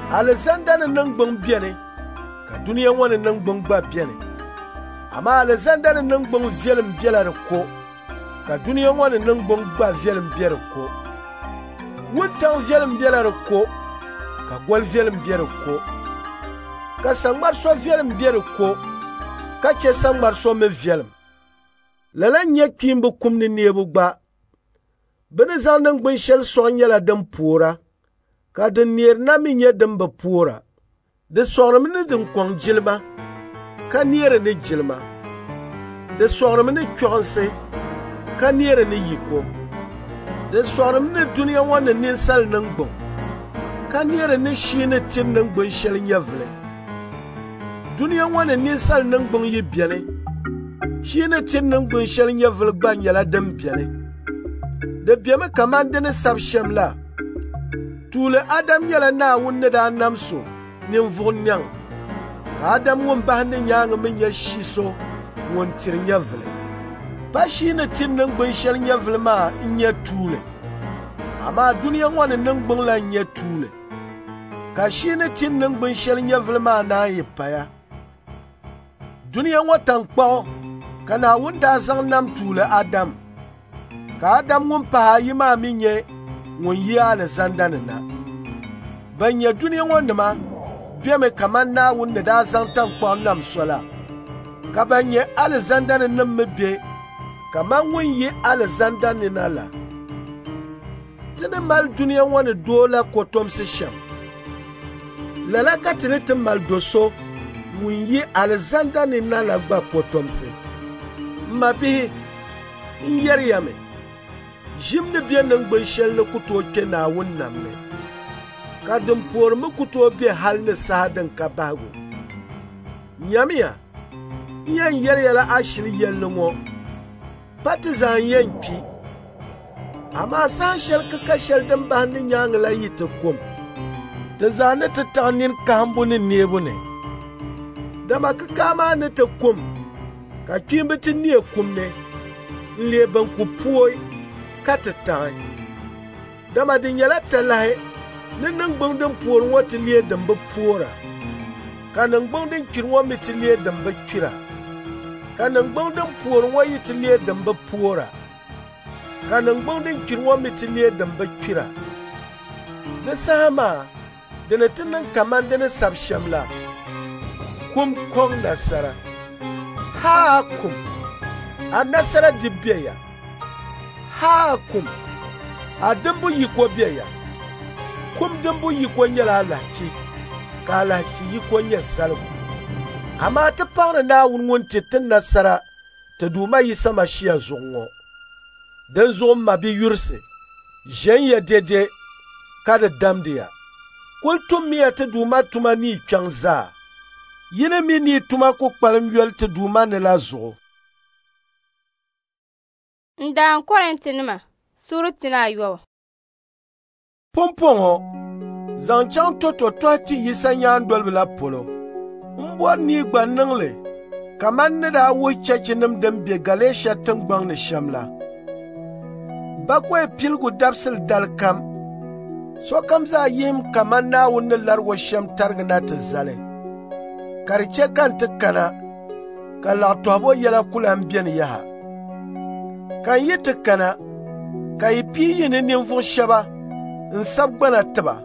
Alexander nangbang biene ka duniya wani nangbang ba biene ama Alexander nangbang vielem bielar ko ka duniya wani nangbang ba vielem bier ko wuntan vielem bielar ko ka gol vielem bier ko ka sangmar so vielem bier ko ka che sangmar so me vielem lala nye kimbo kumni nebu gba bene zan nangbang shel so nyala dam pura ka de neer na mi nye dam ba pura de sorum ne din kwang jilma ka neer ne jilma de sorum ne kwonse ka neer ne yiko de sorum ne duniya wan ne sal nangbang ka neer ne shine tin nangbang shel nyavle duniya wan ne sal nangbang yi biene shine tin nangbang shel nyavle gba nyala dam biene de bieme kamande ne sab shemla tule Adam yala na wunne da namso nin vunnyang ka Adam won bahne nyanga men ya shiso won tirnya vle ba shine tin nan gbon shel nya vle ma nya tule ama duniya won nan gbon la nya tule ka shine tin nan gbon shel nya vle ma na yipaya duniya watan kpo kana wunda zang nam tule Adam ka Adam won pa yima minye won yi Alexander na banya duniya wanda ma biame kaman na wunda da zantan kwa nam sola ka banya Alexander na mebe kaman won yi Alexander ni nala tene mal duniya wanda dola ko tom se sham lala ka tene te mal doso won yi Alexander ni nala ba ko tom se mabi yer yame jimne bien nan gban shel na kuto ke na wonnam ne ka dum por mu kuto be hal ne sadan ka bago nyamiya yan yer yala ashil yello ngo patizan yanki ama san shel ka ka shel dan ba ni nyang la yita kum da zane ta tanin kambu ne nebu ne da maka kama ne ta kum ka kimbitin ne kum ne leban ku puoi katatai dama din yala talahe nan nan gbongdan puor wati liye damba puora kanan gbongdan kirwa miti liye damba kira kanan gbongdan puor wayi ti liye damba puora kanan gbongdan kirwa miti liye damba kira da sama dana tunan kaman dana sabshamla kum kong nasara ha kum a nasara dibiya ha kum a dambu yiko biya kum dambu yiko nyala lachi ka lachi yiko nya salgu amma ta fara na wunwun titin nasara ta duma yi sama shiya zongo dan zo mabi yurse jen ya dede kada damdiya kultum miya ta duma tuma ni kyanza yine mi ni tuma ko kpalim yol ta duma ne la zo ndan Korintinima surutina yo pompongo zanchan toto twati yisanyan dolbla polo mbo ni gba nangle kaman ne da wo chechinim dembe Galatia tangbang ne shamla bakwe pilgu dapsil dalkam so kamza yim kaman na wonne larwo sham targna ta zale karche kan tikana kala tobo yala kulam bien yaha kan yi tikana ka yi piyi ne ninfo shaba n sabbana tiba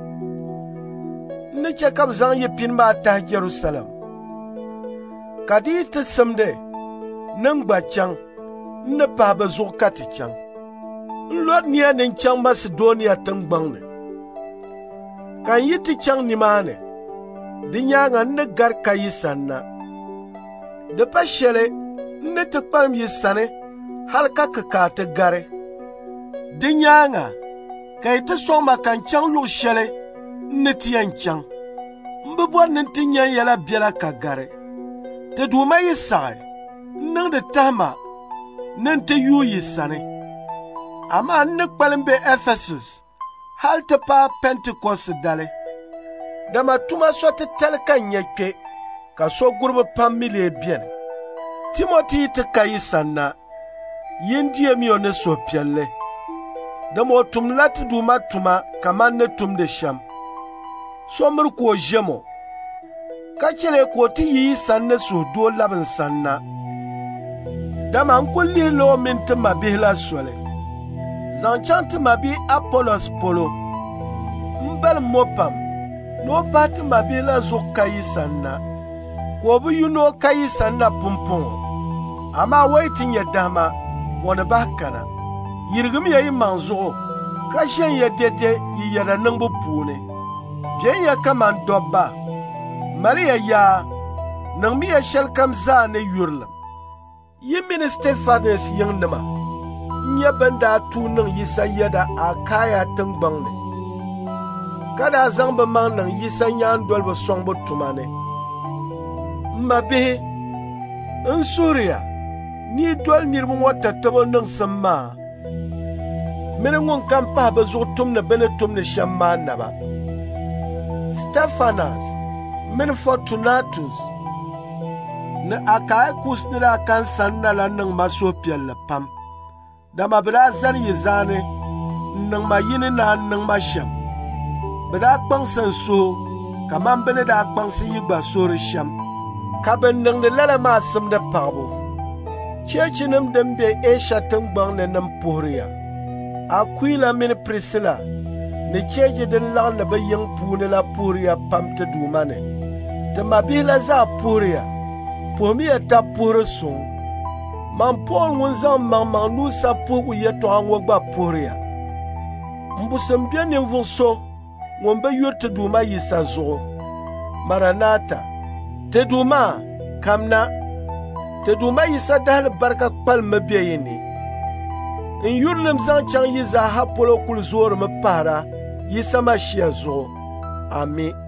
ni che kab zang yi pin ma ta Jerusalem ka di ti simde nin gba chang ni pa ba zo ka ti chang lot niya nin chang Macedonia tingbang ne kan yi ti chang ni ma ne di nyanga ni gar ka yi sanna de pa shele ni ti kpalm yi sane hal ka ka ta gare din yanga kai ta so ma kan chang lu shele ni ti yan chang mbo nin tin yan yala biela ka gare te du ma yi sai nang de tama nin te yu yi sane ama ni kpalim be Ephesus hal ta pa Pentecost dale dama tuma so ta tel kan yake ka so gurbe pamile bien Timothy te kai sanna yindiye miyo ne so pialle da mo tum lati duma tuma kaman ne tum de sham somr ko jemo ka chele ko ti yi sanne su do labin sanna dama kulli lo min ta mabihla sole zanchant mabi Apollos polo mbal mopam no pat mabihla zukayi sanna ko bu yuno kayi sanna pumpon ama waitin ya dama wani bakana yirgum yayi manzo ka shen ya dede yi yara nan bu pune bien ya kaman dobba Maria ya nang mi ya shel kam za ne yurlam yi minister Stefanus yang nama nya banda tu nang yisa yada akaya tangbang ne kada zang ba mang nang yisa nyan dol ba song bo tumane mabe in Suriya ni dol nirmu wata tabo nang samma mene ngon kampa ba zo tumna bene tumna shamma naba Stefanus min Fortunatus na akaya kusnira kan sanna la nang maso piel pam dama bra zan yizane nang ma yini na nang ma sham bra kpang san so kaman bene da kpang si yigba so ri sham ka ben nang de lala ma sim de pabo chechinam dembe Asia tangbang ne nam pohriya Aquila min Priscilla ne cheje de la na ba yang pune la pohriya pam te dumane te mabila za pohriya pomia ta pohre song man Paul ngun zan man man nu sa pogu yeto an wogba pohriya mbusem bien ne vunso ngon ba yurte duma yisa zo Maranatha te duma kamna te duma yisa dal barka pal mabiyeni in yurlem zan chang yiza hapolo kul zor me para yisa ma shia zo amen.